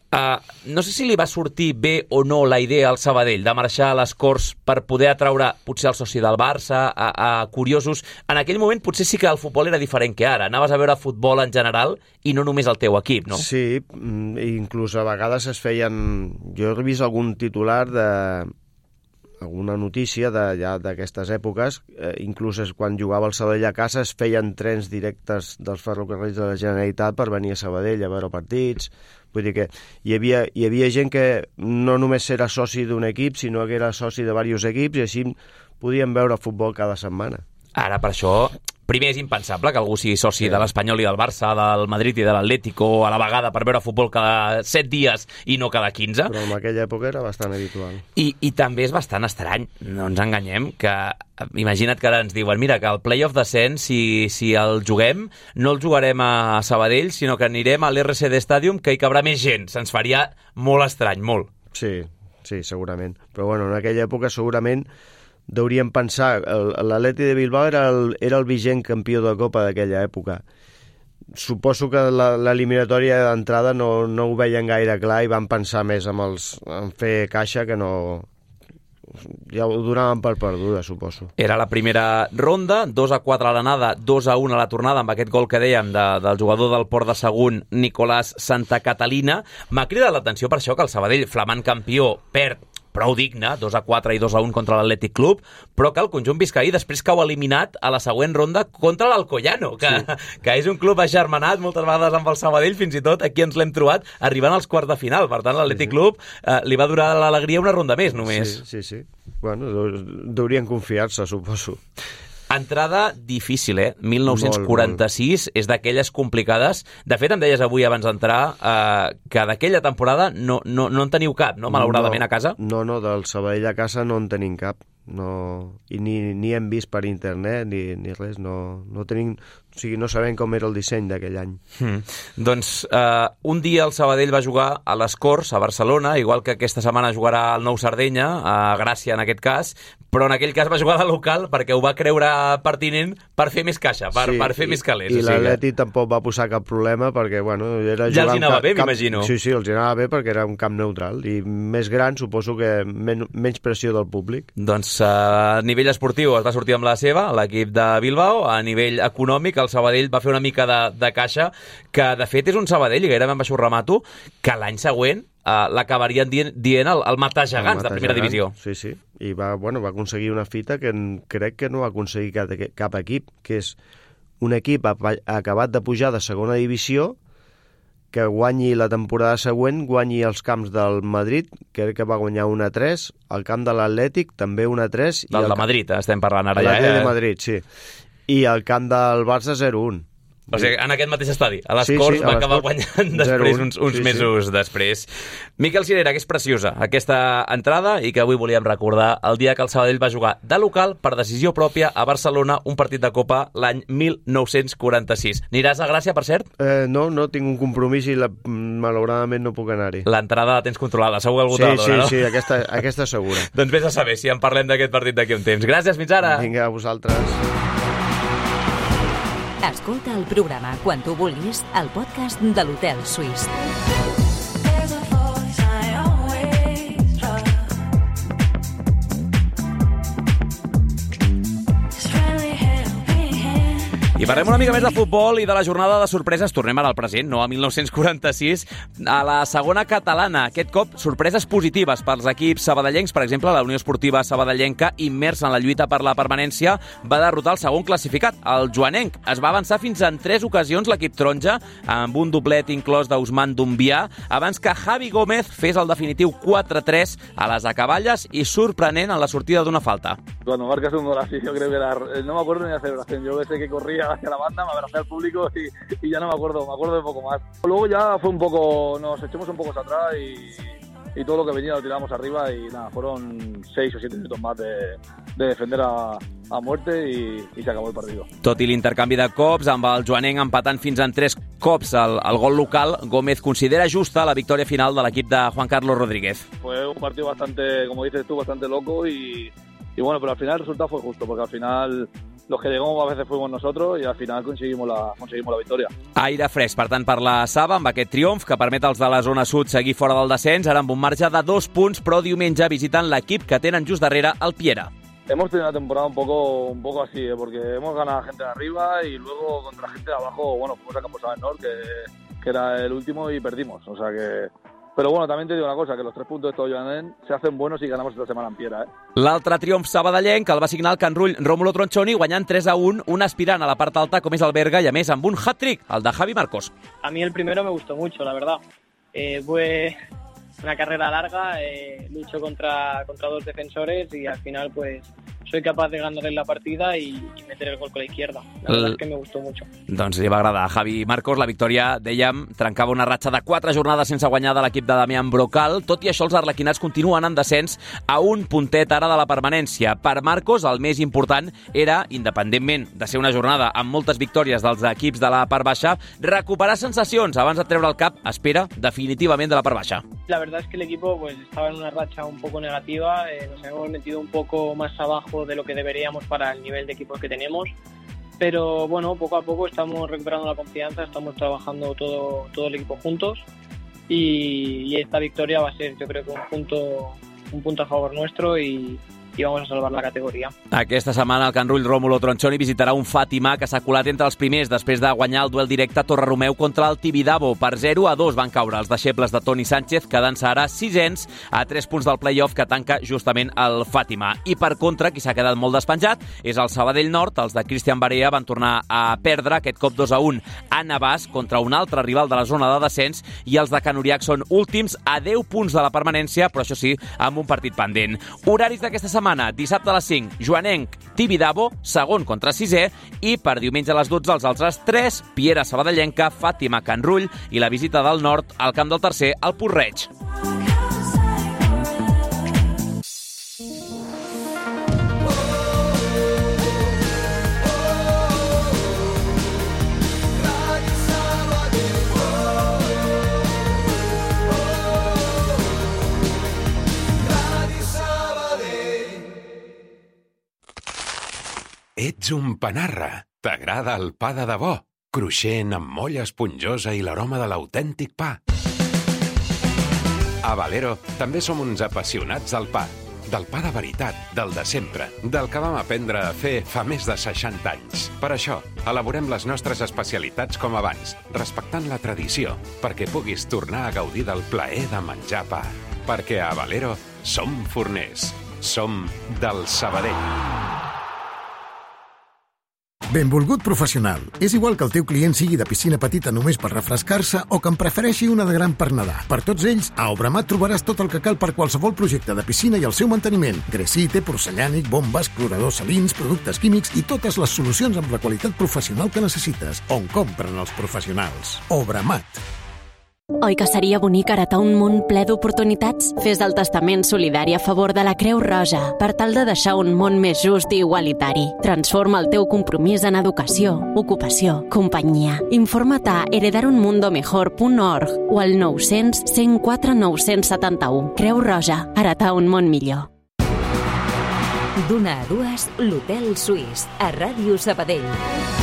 A: Uh, no sé si li va sortir bé o no la idea al Sabadell de marxar a les Corts per poder atraure potser el soci del Barça, a, a curiosos. En aquell moment potser sí que el futbol era diferent que ara. Anaves a veure futbol en general i no només el teu equip, no?
F: Sí, inclús a vegades es feien... Jo he vist algun titular de... alguna notícia de, ja d'aquestes èpoques, eh, inclús quan jugava el Sabadell a casa es feien trens directes dels ferrocarrils de la Generalitat per venir a Sabadell a veure partits. Vull dir que hi havia, hi havia gent que no només era soci d'un equip, sinó que era soci de diversos equips i així podien veure futbol cada setmana.
A: Ara, per això, primer és impensable que algú sigui soci sí. de l'Espanyol i del Barça, del Madrid i de l'Atlético a la vegada per veure futbol cada set dies i no cada quinze.
F: Però en aquella època era bastant habitual.
A: I, i també és bastant estrany, no ens enganyem, que imagina't que ara ens diuen mira, que el play-off descens, si, si el juguem, no el jugarem a Sabadell, sinó que anirem a l'R C D Stadium, que hi cabrà més gent. Se'ns faria molt estrany, molt.
F: Sí, sí, segurament. Però bueno, en aquella època segurament deuríem pensar, l'Atleti de Bilbao era el, era el vigent campió de Copa d'aquella època. Suposo que l'eliminatòria d'entrada no, no ho veien gaire clar i van pensar més en, els, en fer caixa que no... Ja ho donaven per perduda, suposo.
A: Era la primera ronda, dos a quatre a l'anada, dos a un a la tornada, amb aquest gol que dèiem de, del jugador del Port de Sagunt, Nicolás Santa Catalina. M'ha cridat l'atenció per això que el Sabadell, flamant campió, perd prou digne, dos a quatre i dos a un contra l'Atlètic Club, però que el conjunt biscaí després cau eliminat a la següent ronda contra l'Alcoyano, que, sí. que és un club agermanat moltes vegades amb el Sabadell, fins i tot aquí ens l'hem trobat arribant als quarts de final. Per tant, l'Atlètic sí, sí. Club eh, li va durar l'alegria una ronda més, només.
F: Sí, sí, sí. Bueno, deurien confiar-se, suposo.
A: Entrada difícil, eh? mil nou-cents quaranta-sis, molt, molt. És d'aquelles complicades. De fet, em deies avui abans d'entrar eh, que d'aquella temporada no, no, no en teniu cap, no? Malauradament,
F: no,
A: a casa?
F: No, no, del Sabadell a casa no en tenim cap. No, i ni, ni hem vist per internet ni, ni res, no, no tenim, o sigui, no sabem com era el disseny d'aquell any.
A: Hmm. Doncs eh, un dia el Sabadell va jugar a les Corts, a Barcelona, igual que aquesta setmana jugarà al Nou Sardenya, a Gràcia en aquest cas, però en aquell cas va jugar de local perquè ho va creure pertinent per fer més caixa, per, sí, per fer
F: i,
A: més calés.
F: I l'Atleti tampoc va posar cap problema perquè, bueno, era
A: ja els anava bé, m'imagino.
F: Sí, sí, els anava bé perquè era un camp neutral i més gran, suposo que men menys pressió del públic.
A: Doncs a nivell esportiu es va sortir amb la seva, l'equip de Bilbao. A nivell econòmic, el Sabadell va fer una mica de, de caixa, que de fet és un Sabadell, i gairebé em baixo remato, que l'any següent uh, l'acabarien dient, dient el, el matar gegants el matar de primera gegants, divisió.
F: Sí, sí, i va, bueno, va aconseguir una fita que crec que no va aconseguir cap, cap equip, que és un equip acabat de pujar de segona divisió que guanyi la temporada següent, guanyi els camps del Madrid, crec que va guanyar un a tres, el camp de l'Atlètic també un a tres.
A: Del de Madrid, estem parlant ara ja.
F: L'Atlètic de Madrid, sí. I el camp del Barça zero a un.
A: O sigui, en aquest mateix estadi, a les sí, Corts sí, va acabar guanyant després, uns, uns sí, mesos sí. després. Miquel Cirera, que és preciosa aquesta entrada i que avui volíem recordar el dia que el Sabadell va jugar de local per decisió pròpia a Barcelona un partit de Copa l'any mil nou-cents quaranta-sis. Aniràs a Gràcia, per cert?
F: Eh, no, no, tinc un compromís i la, malauradament no puc anar-hi.
A: L'entrada la tens controlada, segur que algú
F: sí,
A: te la dona,
F: sí,
A: no?
F: Sí, aquesta, aquesta segura.
A: Doncs vés a saber si en parlem d'aquest partit d'aquí un temps. Gràcies, fins ara!
F: Vinga, a vosaltres.
B: Escolta el programa quan tu vulguis al podcast de l'Hotel Suís.
A: I parlem una mica més de futbol i de la jornada de sorpreses. Tornem ara al present, no a mil nou-cents quaranta-sis, a la segona catalana. Aquest cop, sorpreses positives pels equips sabadellencs. Per exemple, la Unió Esportiva Sabadellenca, immersa en la lluita per la permanència, va derrotar el segon classificat, el joanenc. Es va avançar fins en tres ocasions l'equip taronja, amb un doblet inclòs d'Ousmane Doumbia, abans que Javi Gómez fes el definitiu quatre a tres a les acaballes i sorprenent en la sortida d'una falta.
G: Cuando marcas un gol así, yo creo que era... No me acuerdo ni de celebración. Yo sé que corría hacia la banda, me abracé al público y, y ya no me acuerdo, me acuerdo de poco más. Luego ya fue un poco, nos echamos un poco hacia atrás y, y todo lo que venía lo tiramos arriba y nada, fueron seis o siete minutos más de, de defender a, a muerte y, y se acabó el partido.
A: Tot i l'intercanvi de cops, amb el joanenc empatant fins en tres cops el, el gol local, Gómez considera justa la victòria final de l'equip de Juan Carlos Rodríguez.
G: Fue un partido bastante, como dices tú, bastante loco y, y bueno, pero al final el resultado fue justo, porque al final los que llegamos a veces fuimos nosotros y al final conseguimos la, conseguimos la victoria.
A: Aire fresc, per tant, per la Saba, amb aquest triomf que permet als de la zona sud seguir fora del descens, ara amb un marge de dos punts, però diumenge visiten l'equip que tenen just darrere, el Piera.
G: Hemos tenido una temporada un poco un poco así, ¿eh? Porque hemos ganado a gente de arriba y luego contra gente de abajo, bueno, fuimos a Campo Sabenor, que, que era el último y perdimos, o sea que... Pero bueno, también te digo una cosa, que los tres puntos de estos Joanen se hacen buenos y ganamos esta semana en Piera, ¿eh?
A: L'altre triomf sabadellenc el va signar el Canrull Rómulo Tronchoni, guanyant tres a un, un aspirant a la part alta com és el Berga, i a més amb un hat-trick, el de Javi Marcos.
H: A mí el primero me gustó mucho, la verdad. Eh, fue una carrera larga, eh, lucho contra, contra dos defensores y al final pues soy capaz de ganarle la partida y, y meter el gol con la izquierda. La verdad el... es que me gustó mucho. Doncs
A: li va agradar a Javi Marcos. La victòria, dèiem, trencava una ratxa de quatre jornades sense guanyar de l'equip de Damián Brocal. Tot i això, els arlequinats continuen en descens a un puntet ara de la permanència. Per Marcos, el més important era, independentment de ser una jornada amb moltes victòries dels equips de la part baixa, recuperar sensacions abans de treure el cap, espera, definitivament de la part baixa.
H: La verdad es que el equipo pues estaba en una racha un poco negativa, eh, nos hemos metido un poco más abajo de lo que deberíamos para el nivel de equipos que tenemos, pero bueno, poco a poco estamos recuperando la confianza, estamos trabajando todo, todo el equipo juntos y, y esta victoria va a ser, yo creo que un punto, un punto a favor nuestro y, i vamos a salvar la categoria.
A: Aquesta setmana el Canrull Rómulo Tronchoni visitarà un Fàtima que s'ha colat entre els primers després de guanyar el duel directe a Torreromeu contra el Tibidabo. Per zero a dos van caure els deixebles de Toni Sánchez, quedant-se ara sisens a tres punts del play-off que tanca justament el Fàtima. I per contra, qui s'ha quedat molt despenjat és el Sabadell Nord. Els de Cristian Barea van tornar a perdre aquest cop dos a un a Navàs contra un altre rival de la zona de descens i els de Can Uriach són últims a deu punts de la permanència, però això sí, amb un partit pendent. Horaris d'aquesta setmana: dissabte a les cinc, Joanenc, Tibidabo, segon contra sisè, i per diumenge a les dotze els altres tres, Piera Sabadellenca, Fàtima Canrull i la visita del Nord al camp del tercer, al Puig-reig.
I: Ets un panarra. T'agrada el pa de debò? Cruixent, amb molla esponjosa i l'aroma de l'autèntic pa. A Valero també som uns apassionats del pa. Del pa de veritat, del de sempre, del que vam aprendre a fer fa més de seixanta anys. Per això, elaborem les nostres especialitats com abans, respectant la tradició, perquè puguis tornar a gaudir del plaer de menjar pa. Perquè a Valero som forners. Som del Sabadell.
J: Benvolgut professional. És igual que el teu client sigui de piscina petita només per refrescar-se o que en prefereixi una de gran per nedar. Per tots ells, a Obramat trobaràs tot el que cal per qualsevol projecte de piscina i el seu manteniment. Gresite, porcellànic, bombes, cloradors salins, productes químics i totes les solucions amb la qualitat professional que necessites. On compren els professionals. Obramat.
K: Oi que seria bonic heretar un món ple d'oportunitats? Fes el testament solidari a favor de la Creu Roja per tal de deixar un món més just i igualitari. Transforma el teu compromís en educació, ocupació, companyia. Informa't a heredar un mundo mejor punt org o al nou cents, cent quatre, nou-cents setanta-u. Creu Roja, heretar un món millor.
B: D'una a dues, l'Hotel Suís, a Ràdio Sabadell.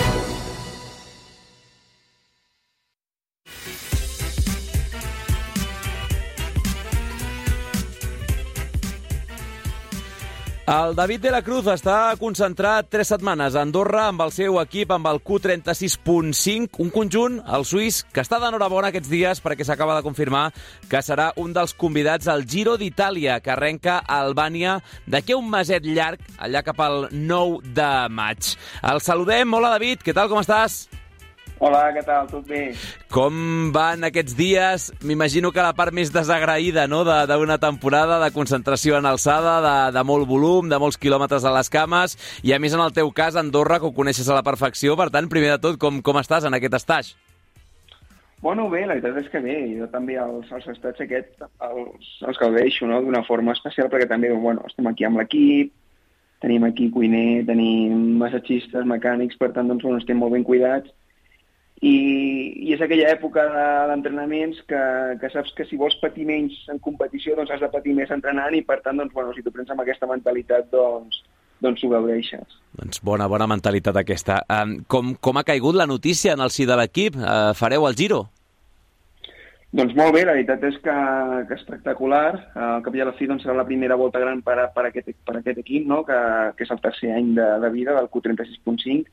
A: El David de la Cruz està concentrat tres setmanes a Andorra amb el seu equip, amb el Q trenta-sis punt cinc, un conjunt, el suís, que està d'enhorabona aquests dies perquè s'acaba de confirmar que serà un dels convidats al Giro d'Itàlia, que arrenca a Albània d'aquí a un meset llarg, allà cap al nou de maig. El saludem. Hola, David, què tal, com estàs?
L: Hola, què tal? Tot bé?
A: Com van aquests dies? M'imagino que la part més desagraïda, no?, d'una temporada de concentració en alçada, de, de molt volum, de molts quilòmetres a les cames, i a més en el teu cas, Andorra, que ho coneixes a la perfecció. Per tant, primer de tot, com, com estàs en aquest estatge?
L: Bueno, bé, la veritat és que bé. Jo també els, els estats aquests els, els gaudeixo, no?, d'una forma especial, perquè també, bueno, estem aquí amb l'equip, tenim aquí cuiner, tenim massatgistes, mecànics, per tant, doncs, bueno, estem molt ben cuidats. I, i és aquella època d'entrenaments que, que saps que si vols patir menys en competició, doncs has de patir més entrenant, i per tant, doncs, bueno, si tu prens amb aquesta mentalitat, doncs, doncs ho gaudeixes.
A: Doncs bona, bona mentalitat aquesta. Um, com, com ha caigut la notícia en el si de l'equip? Uh, fareu el Giro?
L: Doncs molt bé, la veritat és que, que espectacular. Al cap i a la fi doncs, serà la primera volta gran per, a, per, a aquest, per a aquest equip, no? que, que és el tercer any de, de vida del Q trenta-sis punt cinc.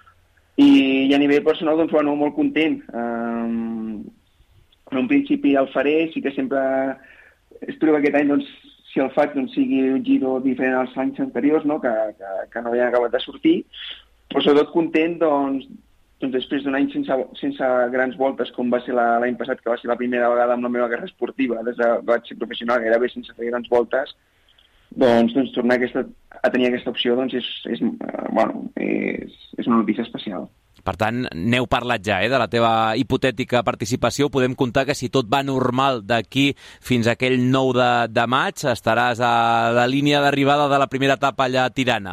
L: I, I a nivell personal, doncs, bueno, molt content. Um, en un principi el faré, sí que sempre espero que aquest any, doncs, si el faig, doncs, sigui un Giro diferent als anys anteriors, no? que, que, que no havia acabat de sortir, però sobretot content, doncs, doncs després d'un any sense, sense grans voltes, com va ser l'any passat, que va ser la primera vegada amb la meva carrera esportiva, des que vaig ser professional, gairebé sense fer grans voltes, doncs, doncs tornar a, aquesta, a tenir aquesta opció doncs és, és, bueno, és, és una notícia especial.
A: Per tant, n'heu parlat ja, eh, de la teva hipotètica participació. Podem comptar que si tot va normal d'aquí fins a aquell nou de, de maig estaràs a la línia d'arribada de la primera etapa allà a Tirana.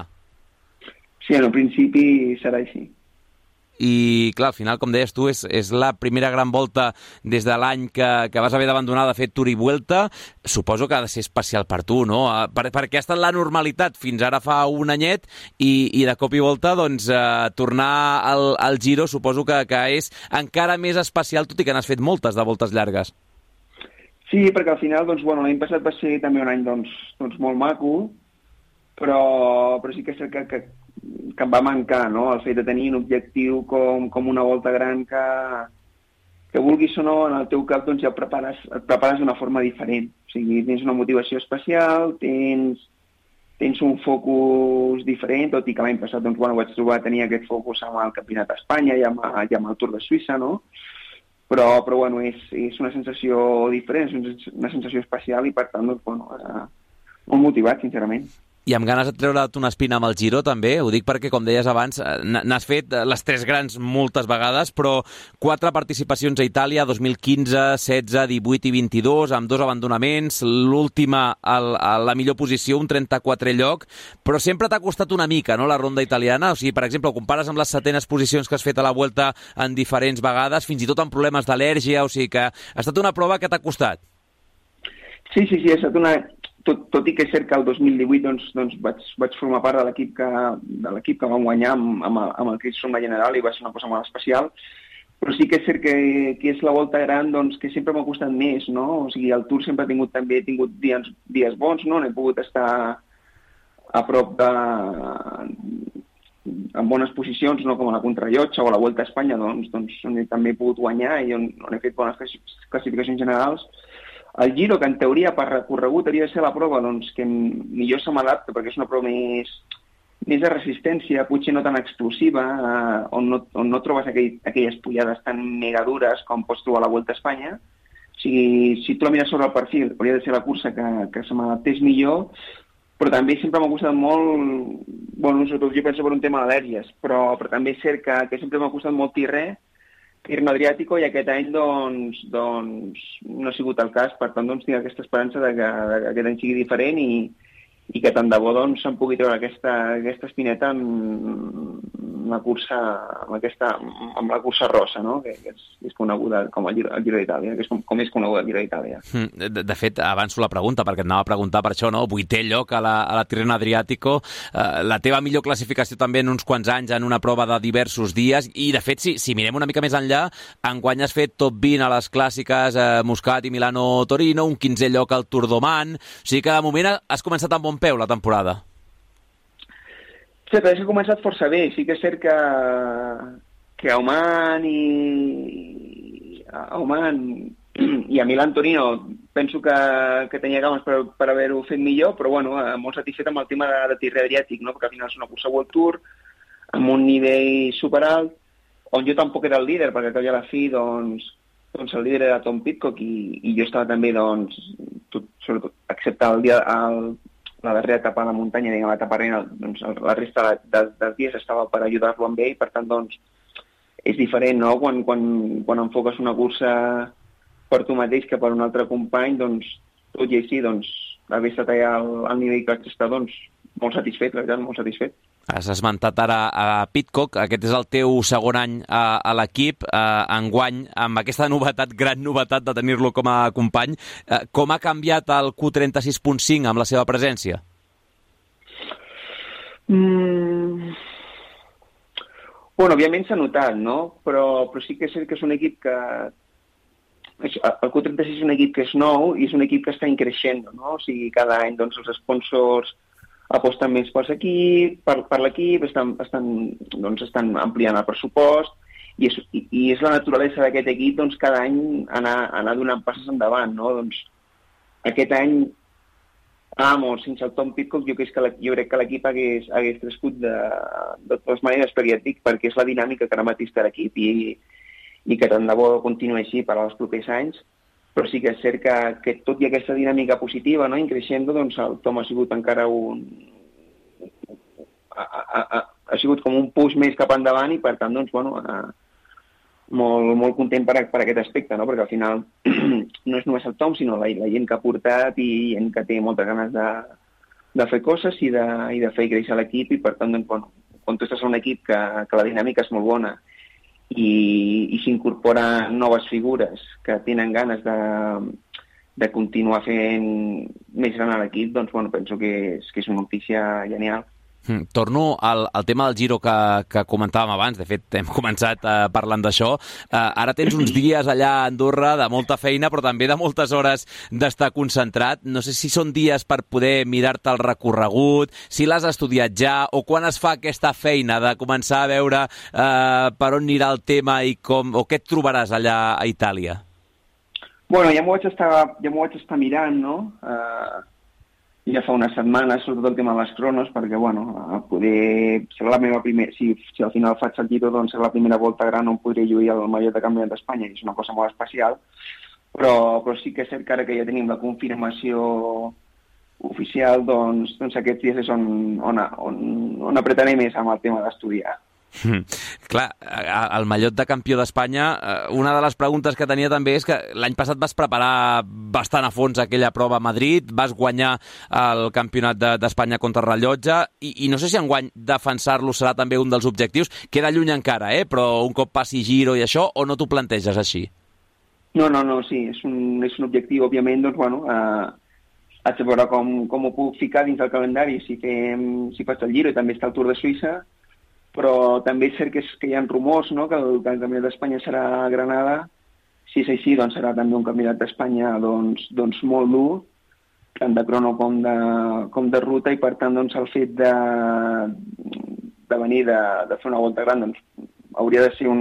L: Sí, en un principi serà així.
A: I, clar, al final, com deies tu, és, és la primera gran volta des de l'any que, que vas haver d'abandonar de fer Tour i Vuelta. Suposo que ha de ser especial per tu, no? Per, perquè ha estat la normalitat fins ara fa un anyet i, i de cop i volta, doncs, eh, tornar al, al Giro suposo que, que és encara més especial, tot i que n'has fet moltes de voltes llargues.
L: Sí, perquè al final, doncs, bueno, l'any passat va ser també un any, doncs, doncs molt maco, però, però sí que és que, que que em va mancar, no? El fet de tenir un objectiu com, com una volta gran que, que vulguis o no, en el teu cap doncs ja et prepares, et prepares d'una forma diferent. O sigui, tens una motivació especial, tens, tens un focus diferent, tot i que l'any passat doncs, bueno, vaig trobar tenir aquest focus amb el Campionat d'Espanya i amb, i amb el Tour de Suïssa, no? Però, però bueno, és, és una sensació diferent, és una sensació especial i per tant, doncs, bueno, eh, molt motivat, sincerament.
A: I amb ganes de treure't una espina amb el Giro, també. Ho dic perquè, com deies abans, n'has fet les tres grans moltes vegades, però quatre participacions a Itàlia, dos mil quinze, setze, divuit i vint-i-dos, amb dos abandonaments, l'última a la millor posició, un trenta-quatrè lloc, però sempre t'ha costat una mica, no?, la ronda italiana. O sigui, per exemple, ho compares amb les setenes posicions que has fet a la Vuelta en diferents vegades, fins i tot amb problemes d'al·lèrgia, o sigui que ha estat una prova que t'ha costat.
L: Sí, sí, sí, ha estat una... Tot, tot i que és cert que el dos mil divuit doncs, doncs vaig, vaig formar part de l'equip que, de l'equip que vam guanyar amb, amb, el, amb el Chris Froome general i va ser una cosa molt especial, però sí que és cert que, que és la volta gran doncs, que sempre m'ha costat més, no? O sigui, el Tour sempre ha tingut també he tingut dies, dies bons, no? N'he pogut estar a prop de... en bones posicions, no? Com a la Contrarellotge o a la Volta a Espanya, doncs, doncs on he també pogut guanyar i on, on he fet bones classificacions generals. El Giro, que en teoria per recorregut hauria de ser la prova doncs, que millor se m'adapta, perquè és una prova més, més de resistència, potser no tan explosiva, eh, on, no, on no trobes aquell, aquelles pullades tan mega dures com pots trobar a la Volta a Espanya. O sigui, si tu la mires sobre el perfil, hauria de ser la cursa que, que se m'adaptés millor, però també sempre m'ha costat molt, bueno, sobretot jo penso per un tema d'al·lèrgies, però, però també és cert que, que sempre m'ha costat molt tirrer, Tirreno Adriàtico, i aquest any doncs, doncs, no ha sigut el cas, per tant doncs, tinc aquesta esperança de que, de que aquest any sigui diferent i, i que tant de bo doncs, se'n pugui treure aquesta, aquesta espineta amb la cursa, amb, aquesta, amb la cursa rosa, no? que, que és, és coneguda com el Giro, el Giro d'Itàlia, que és com, com és coneguda el Giro d'Itàlia.
A: De, de fet, avanço la pregunta, perquè et anava a preguntar per això, no? Vuitè lloc a la, a la Tirreno Adriàtico, eh, la teva millor classificació també en uns quants anys en una prova de diversos dies, i de fet, si, si mirem una mica més enllà, enguany has fet top vint a les clàssiques eh, Muscat i Milano-Torino, un quinzè lloc al Tour d'Oman, o sigui que de moment has començat amb bon peu la temporada.
L: Sí, però ha començat força bé. Sí que és cert que, que a Oman i a Oman i a Milán-Torino penso que, que tenia ganes per, per haver-ho fet millor, però bueno, molt satisfet amb el tema de, de Tirreno Adriàtic, no? Perquè al final és una cursa World Tour amb un nivell superalt, on jo tampoc era el líder, perquè al cap i a la fi doncs, doncs el líder era Tom Pidcock i, i jo estava també, doncs, tot, sobretot, excepte el dia, el, la darrera etapa a la muntanya, diguem, l'etapa reina, doncs la resta de, de, dels dies estava per ajudar-lo amb ell, per tant, doncs, és diferent, no?, quan, quan, quan enfoques una cursa per tu mateix que per un altre company, doncs, tot i així, doncs, haver estat allà al, al nivell que vaig estar, doncs, molt satisfet, la veritat, molt satisfet.
A: Has esmentat ara a Pidcock, aquest és el teu segon any a, a l'equip, eh, enguany, amb aquesta novetat, gran novetat de tenir-lo com a company. Eh, com ha canviat el Q trenta-sis punt cinc amb la seva presència?
L: Mm... Bueno, òbviament s'ha notat, no? Però, però sí que és cert que és un equip que... El Q trenta-sis és un equip que és nou i és un equip que està increixent, no? O sigui, cada any doncs, els sponsors aposten més per l'equip, per, per l'equip, estan, estan, doncs, estan ampliant el pressupost i és, i, i és la naturalesa d'aquest equip doncs, cada any anar, anar donant passes endavant, no? Doncs, aquest any, vamos, sense el Tom Pidcock, jo crec que, la, jo crec que l'equip hagués, hagués crescut de, de totes maneres, perquè ja et dic, perquè és la dinàmica que ara mateix té l'equip i, i que tant de bo continuï així per als propers anys, però sí que és cert que, que tot i aquesta dinàmica positiva, no, increixent, doncs el Tom ha sigut encara un... Ha, ha, ha, ha sigut com un push més cap endavant i, per tant, doncs, bueno, ha, molt, molt content per, per aquest aspecte, no? Perquè al final no és només el Tom, sinó la, la gent que ha portat i gent que té moltes ganes de, de fer coses i de, i de fer créixer l'equip i, per tant, doncs, bueno, quan tu estàs en un equip que, que la dinàmica és molt bona i, i s'incorporen noves figures que tenen ganes de, de continuar fent més gran a l'equip, doncs, bueno, penso que és, que és una notícia genial.
A: Torno al, al tema del Giro que, que comentàvem abans. De fet, hem començat eh, parlant d'això. Eh, ara tens uns dies allà a Andorra de molta feina, però també de moltes hores d'estar concentrat. No sé si són dies per poder mirar-te el recorregut, si l'has estudiat ja, o quan es fa aquesta feina de començar a veure eh, per on anirà el tema i com, o què et trobaràs allà a Itàlia?
L: Bueno, ja m'ho vaig estar, ja m'ho vaig estar mirant, no? Uh... ja fa unes setmanes, sobretot el tema de les cronos, perquè, bueno, poder... serà la meva primera... Si, si al final faig el Giro, doncs serà la primera volta gran on podré lluir el mallot de campionat d'Espanya, i és una cosa molt especial, però, però sí que és cert que ara que ja tenim la confirmació oficial, doncs, doncs aquests dies és on, on, on, on apretaré més amb el tema d'estudiar.
A: Mm. Clar, el mallot de campió d'Espanya, una de les preguntes que tenia també és que l'any passat vas preparar bastant a fons aquella prova a Madrid, vas guanyar el campionat d'Espanya contra rellotge i, i no sé si enguany defensar-lo serà també un dels objectius. Queda lluny encara, eh? Però un cop passi Giro i això, o no t'ho planteges així?
L: No, no, no, sí, és un, és un objectiu, òbviament, doncs, bueno, eh, haig de veure com, com ho puc ficar dins del calendari, si, fem, si faig el Giro i també està el Tour de Suïssa, però també és cert que, és, que hi ha rumors, no?, que el, que el campionat d'Espanya serà a Granada. Si és així, doncs serà també un campionat d'Espanya doncs, doncs molt dur, tant de crono com de, com de ruta, i per tant doncs, el fet de, de venir de, de fer una volta gran doncs, hauria de ser un,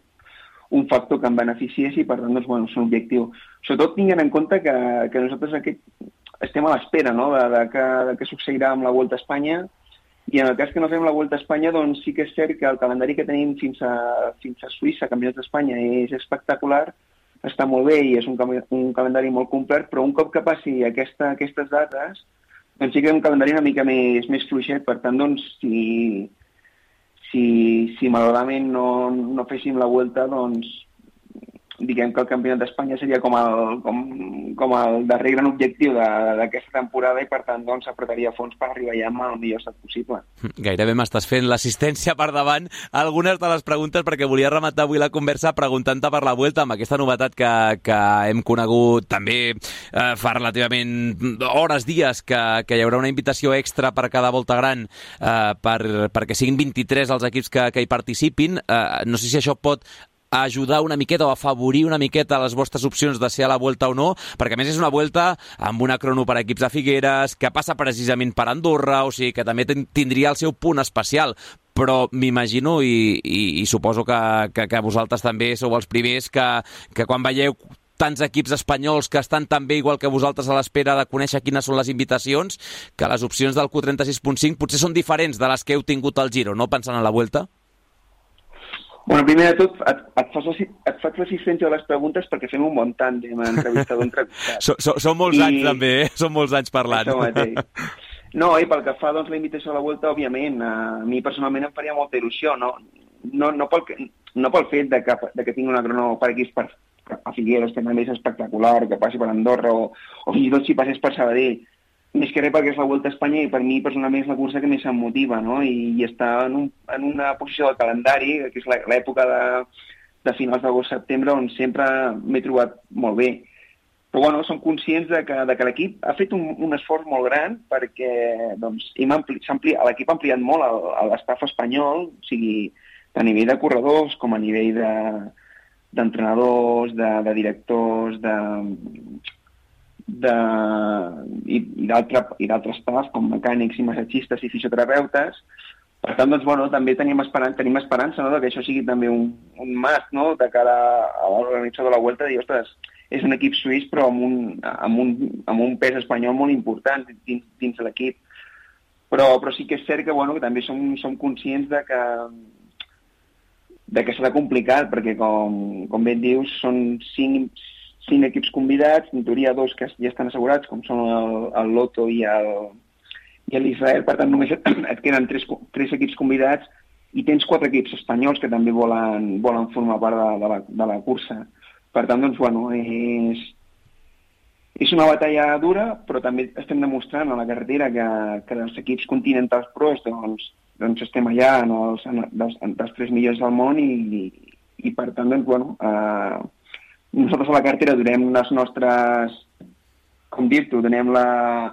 L: un factor que em beneficiés i per tant doncs, bueno, és un objectiu. Sobretot tinguent en compte que, que nosaltres aquest, estem a l'espera, no?, de, de, que, de què succeirà amb la Volta a Espanya. I en el cas que no fem la Volta a Espanya, doncs sí que és cert que el calendari que tenim fins a, fins a Suïssa, Campionats d'Espanya, és espectacular, està molt bé i és un, un calendari molt complet, però un cop que passi aquesta, aquestes dates, doncs sí que és un calendari una mica més, més fluixet. Per tant, doncs, si, si, si malauradament no, no féssim la Volta, doncs diguem que el Campionat d'Espanya seria com el, com, com el darrer gran objectiu d'aquesta temporada i per tant doncs apretaria fons per arribar ja amb el millor estat possible.
A: Gairebé m'estàs fent l'assistència per davant algunes de les preguntes, perquè volia rematar avui la conversa preguntant-te per la Vuelta, amb aquesta novetat que, que hem conegut també eh, fa relativament hores, dies, que, que hi haurà una invitació extra per cada Volta Gran eh, per, perquè siguin vint-i-tres els equips que, que hi participin. Eh, no sé si això pot a ajudar una miqueta o afavorir una miqueta les vostres opcions de ser a la Vuelta o no, perquè a més és una Vuelta amb una crono per equips de Figueres, que passa precisament per Andorra, o sigui que també tindria el seu punt especial, però m'imagino i, i, i suposo que, que, que vosaltres també sou els primers que, que quan veieu tants equips espanyols que estan també igual que vosaltres a l'espera de conèixer quines són les invitacions, que les opcions del Q trenta-sis punt cinc potser són diferents de les que heu tingut al Giro, no?, pensant en la Vuelta?
L: Bueno, primer de tot, et, et, fas, et faig l'assistència a les preguntes perquè fem un bon tàndem entrevistador-entrevistat.
A: Són so, so molts I... anys, també, eh? Són molts anys parlant.
L: No, i pel que fa doncs, la invitació a la Volta, òbviament, a mi personalment em faria molta il·lusió, no, no, no, pel, no pel fet de que, de que tingui una crono per equips per, a Figueres, que també és espectacular, que passi per Andorra, o, o fins i tot si passés per Sabadell, més que res perquè és la Volta a Espanya i per mi personalment és la cursa que més em motiva, no? I, i està en, un, en una posició del calendari, que és l'època de, de finals d'agost-setembre, on sempre m'he trobat molt bé. però bueno, som conscients de que, de que l'equip ha fet un, un esforç molt gran perquè doncs, hem ampli, ampli, l'equip ha ampliat molt l'estaf espanyol, o sigui, a nivell de corredors com a nivell de, d'entrenadors, de, de directors, de, de, i, i d'altres staff com mecànics i massatgistes i fisioterapeutes. Per tant, doncs, bueno, també tenim esperança, tenim esperança no, que això sigui també un, un must, no?, de cara a l'organització de la Vuelta, de dir, ostres, és un equip suís però amb un, amb un, amb un pes espanyol molt important dins, dins l'equip. Però, però sí que és cert que, bueno, que també som, som conscients de que, de que serà complicat, perquè, com, com bé et dius, són cinc, cinc equips convidats, en teoria dos que ja estan assegurats, com són el, el Lotto i el i a l'Israel, per tant, només et queden tres, tres equips convidats i tens quatre equips espanyols que també volen, volen formar part de, de, la, de la cursa. Per tant, doncs, bueno, és, és una batalla dura, però també estem demostrant a la carretera que, que els equips continentals pros doncs, doncs estem allà en els, en dels, en dels tres millors del món i, i, i per tant, doncs, bueno, eh, nosaltres a la carretera donem les nostres, com dir-t'ho, donem la...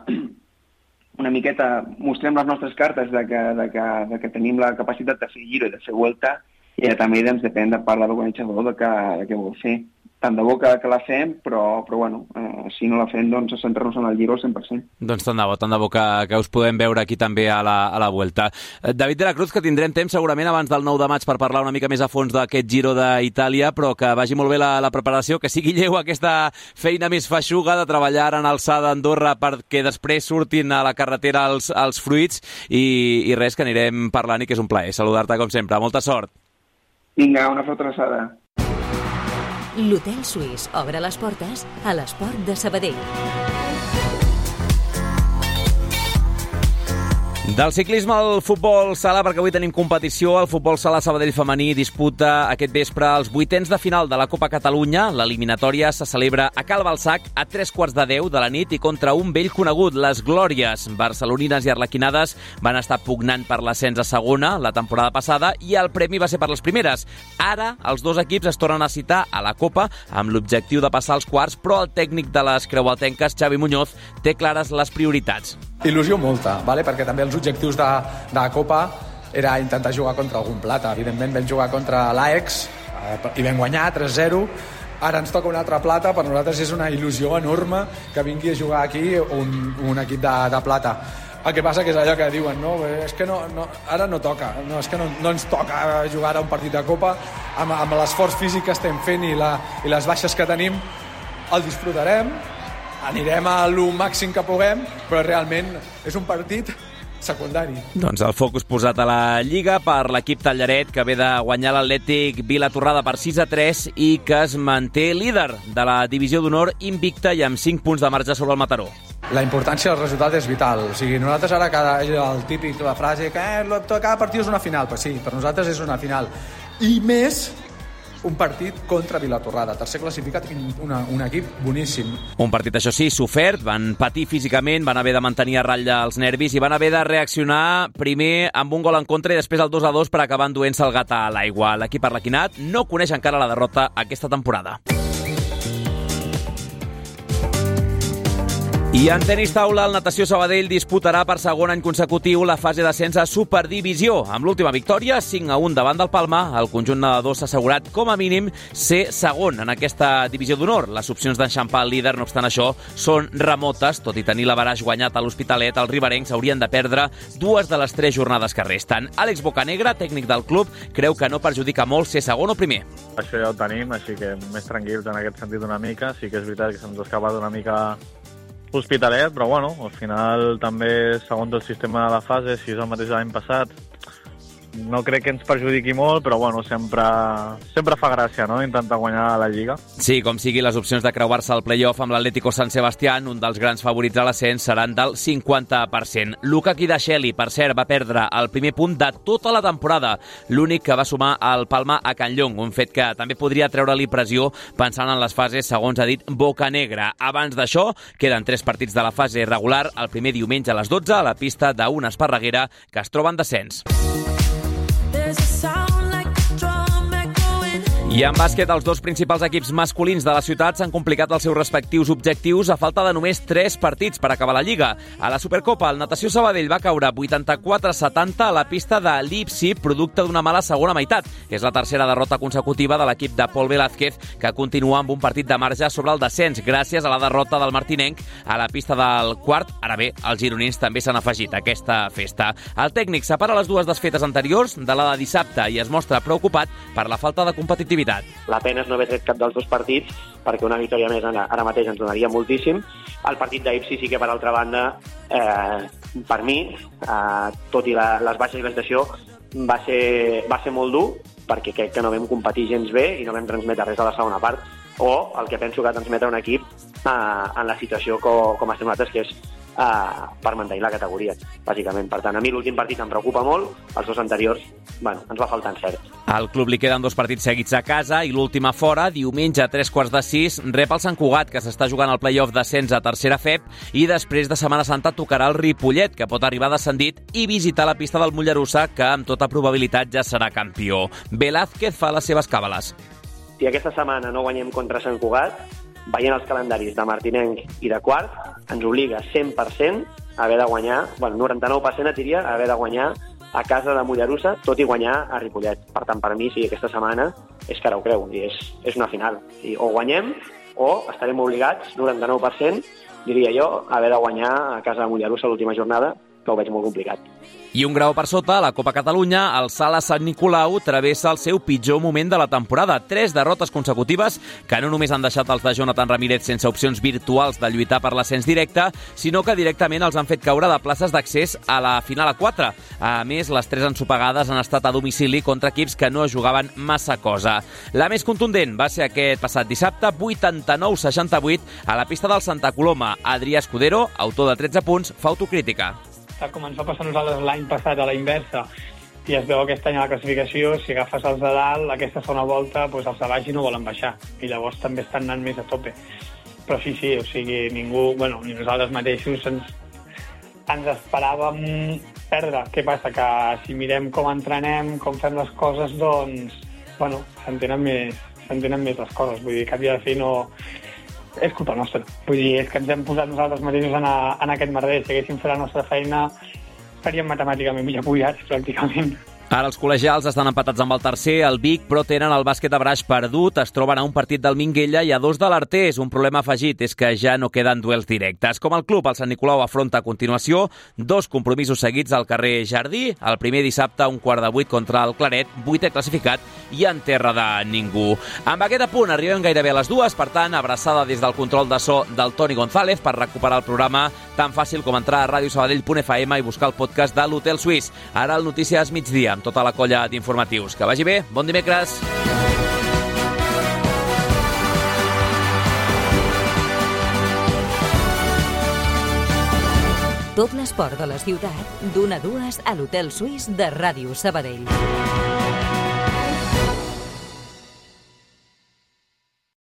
L: una miqueta, mostrem les nostres cartes de que, de, que, de que tenim la capacitat de fer giro i de fer vuelta i també doncs, depèn de part de l'organitzador de, que, de què vol fer. Tant de bo que, que la fem, però, però bueno, eh, si no la fem, doncs centrar-nos en el giro al cent per cent.
A: Doncs tant de bo, tant de bo que, que us podem veure aquí també a la, a la Vuelta. David de la Cruz, que tindrem temps segurament abans del nou de maig per parlar una mica més a fons d'aquest Giro d'Itàlia, però que vagi molt bé la, la preparació, que sigui lleu aquesta feina més feixuga de treballar en alçada a Andorra perquè després surtin a la carretera els, els fruits i, i res, que anirem parlant i que és un plaer saludar-te com sempre. Molta sort.
L: Vinga, una forta abraçada.
B: L'Hotel Suís obre les portes a l'Esport de Sabadell.
A: Del ciclisme al futbol sala, perquè avui tenim competició. El futbol sala Sabadell femení disputa aquest vespre els vuitens de final de la Copa Catalunya. L'eliminatòria se celebra a Cal Balsac a tres quarts de deu de la nit i contra un vell conegut, les Glòries. Barcelonines i arlequinades van estar pugnant per l'ascens a segona la temporada passada i el premi va ser per les primeres. Ara els dos equips es tornen a citar a la Copa amb l'objectiu de passar als quarts, però el tècnic de les creualtenques, Xavi Muñoz, té clares les prioritats.
M: Il·lusió molta, vale? Perquè també els objectius de, de la Copa era intentar jugar contra algun plata. Evidentment vam jugar contra l'A E X eh, i vam guanyar tres zero. Ara ens toca una altra plata, per nosaltres és una il·lusió enorme que vingui a jugar aquí un, un equip de, de plata. El que passa que és allò que diuen, no, és que no, no, ara no toca, no, és que no, no ens toca jugar ara un partit de Copa, amb, amb l'esforç físic que estem fent i, la, i les baixes que tenim, el disfrutarem, anirem a lo màxim que puguem, però realment és un partit secundari.
A: Doncs el focus posat a la Lliga per l'equip Tallaret, que ve de guanyar l'Atlètic Vilatorrada per sis a tres i que es manté líder de la divisió d'honor invicta i amb cinc punts de marge sobre el Mataró.
M: La importància del resultat és vital. O sigui, nosaltres ara cada, el típic, la frase que eh, cada partit és una final, però sí, per nosaltres és una final. I més un partit contra Vilatorrada, tercer classificat, una, un equip boníssim.
A: Un partit, això sí, sofert, van patir físicament, van haver de mantenir a ratlla els nervis i van haver de reaccionar primer amb un gol en contra i després el dos a dos per acabar enduent-se el gat a l'aigua. L'equip arlequinat no coneix encara la derrota aquesta temporada. I en tenis taula, el Natació Sabadell disputarà per segon any consecutiu la fase d'ascens a Superdivisió. Amb l'última victòria, cinc a un davant del Palma, el conjunt nedador s'ha assegurat com a mínim ser segon en aquesta divisió d'honor. Les opcions d'enxampar el líder, no obstant això, són remotes. Tot i tenir l'Avaraix guanyat a l'Hospitalet, els riberencs haurien de perdre dues de les tres jornades que resten. Àlex Bocanegra, tècnic del club, creu que no perjudica molt ser segon o primer.
N: Això ja ho tenim, així que més tranquils en aquest sentit una mica. Sí que és veritat que se'ns ha escapat una mica Hospitalet, però bueno, al final també, segons el sistema de la fase, si és el mateix de l'any passat, no crec que ens perjudiqui molt, però bueno, sempre, sempre fa gràcia, no?, intentar guanyar la Lliga.
A: Sí, com sigui, les opcions de creuar-se al play-off amb l'Atlético San Sebastián, un dels grans favorits a l'ascens, seran del cinquanta per cent. Luca Kidasheli, per cert, va perdre el primer punt de tota la temporada, l'únic que va sumar al Palma a Can Llong, un fet que també podria treure-li pressió pensant en les fases, segons ha dit Bocanegra. Abans d'això, queden tres partits de la fase regular, el primer diumenge a les dotze a la pista d'una Esparreguera que es troba en descens. I en bàsquet, els dos principals equips masculins de la ciutat s'han complicat els seus respectius objectius a falta de només tres partits per acabar la Lliga. A la Supercopa, el Natació Sabadell va caure vuitanta-quatre a setanta a la pista de Leipzig, producte d'una mala segona meitat. És la tercera derrota consecutiva de l'equip de Pol Velázquez, que continua amb un partit de marge sobre el descens, gràcies a la derrota del martinenc a la pista del quart. Ara bé, els gironins també s'han afegit a aquesta festa. El tècnic separa les dues desfetes anteriors de la de dissabte i es mostra preocupat per la falta de competitivitat.
O: La pena és no haver tret cap dels dos partits, perquè una victòria més ara mateix ens donaria moltíssim. El partit d'Ipsi sí que, per altra banda, eh, per mi, eh, tot i la, les baixes i l'estació, va ser, va ser molt dur, perquè crec que no vam competir gens bé i no vam transmetre res a la segona part, o el que penso que ha transmetre un equip eh, en la situació com, com estem nosaltres, que és Uh, per mantenir la categoria, bàsicament. Per tant, a mi l'últim partit em preocupa molt, els dos anteriors, bueno, ens va faltar encert.
A: Al club li queden dos partits seguits a casa i l'última fora, diumenge a tres quarts de sis, rep el Sant Cugat, que s'està jugant al play-off d'ascens a tercera F E P, i després de Setmana Santa tocarà el Ripollet, que pot arribar descendit, i visitar la pista del Mollerussa, que amb tota probabilitat ja serà campió. Velázquez fa les seves càbales.
O: Si aquesta setmana no guanyem contra Sant Cugat, veient els calendaris de Martinenc i de Quart, ens obliga cent per cent a haver de guanyar, bueno, noranta-nou per cent et diria, a haver de guanyar a casa de Mollerussa, tot i guanyar a Ripollet. Per tant, per mi, sí, aquesta setmana és cara o creu, i és, és una final. I o guanyem o estarem obligats, noranta-nou per cent, diria jo, a haver de guanyar a casa de Mollerussa l'última jornada, que ho veig molt complicat.
A: I un grau per sota, a la Copa Catalunya, el Sala Sant Nicolau travessa el seu pitjor moment de la temporada. Tres derrotes consecutives que no només han deixat els de Jonathan Ramírez sense opcions virtuals de lluitar per l'ascens directe, sinó que directament els han fet caure de places d'accés a la final a quatre. A més, les tres ensopegades han estat a domicili contra equips que no jugaven massa cosa. La més contundent va ser aquest passat dissabte, vuitanta-nou a seixanta-vuit, a la pista del Santa Coloma. Adrià Escudero, autor de tretze punts, fa autocrítica.
H: Com ens va passar a nosaltres l'any passat a la inversa, i es veu aquest any a la classificació, si agafes els de dalt, aquesta segona volta, doncs els de baix no volen baixar, i llavors també estan anant més a tope. Però sí, sí, o sigui, ningú, bueno, ni nosaltres mateixos ens, ens esperàvem perdre. Què passa? Que si mirem com entrenem, com fem les coses, doncs, bueno, s'entenen més, s'entenen més les coses. Vull dir, que havia de fer no... És culpa nostra. Vull dir, és que ens hem posat nosaltres mateixos en, a, en aquest merder. Si haguéssim fet la nostra feina, estaríem matemàticament millor apoyats, pràcticament.
A: Ara els col·legials estan empatats amb el tercer, el Vic, però tenen el bàsquet de Braix perdut, es troben a un partit del Minguella i a dos de l'Artés. Un problema afegit és que ja no queden duels directes. Com el club, el Sant Nicolau afronta a continuació dos compromisos seguits al carrer Jardí, el primer dissabte a un quart de vuit contra el Claret, vuitè classificat i en terra de ningú. Amb aquest apunt arribem gairebé a les dues, per tant, abraçada des del control de so del Toni González per recuperar el programa tan fàcil com entrar a ràdio sabadell punt f m i buscar el podcast de l'Hotel Suís. Ara el Notícies Migdia, amb tota la colla d'informatius. Que vagi bé, bon dimecres!
B: Tot l'esport de la ciutat, d'una a dues a l'Hotel Suís de Ràdio Sabadell.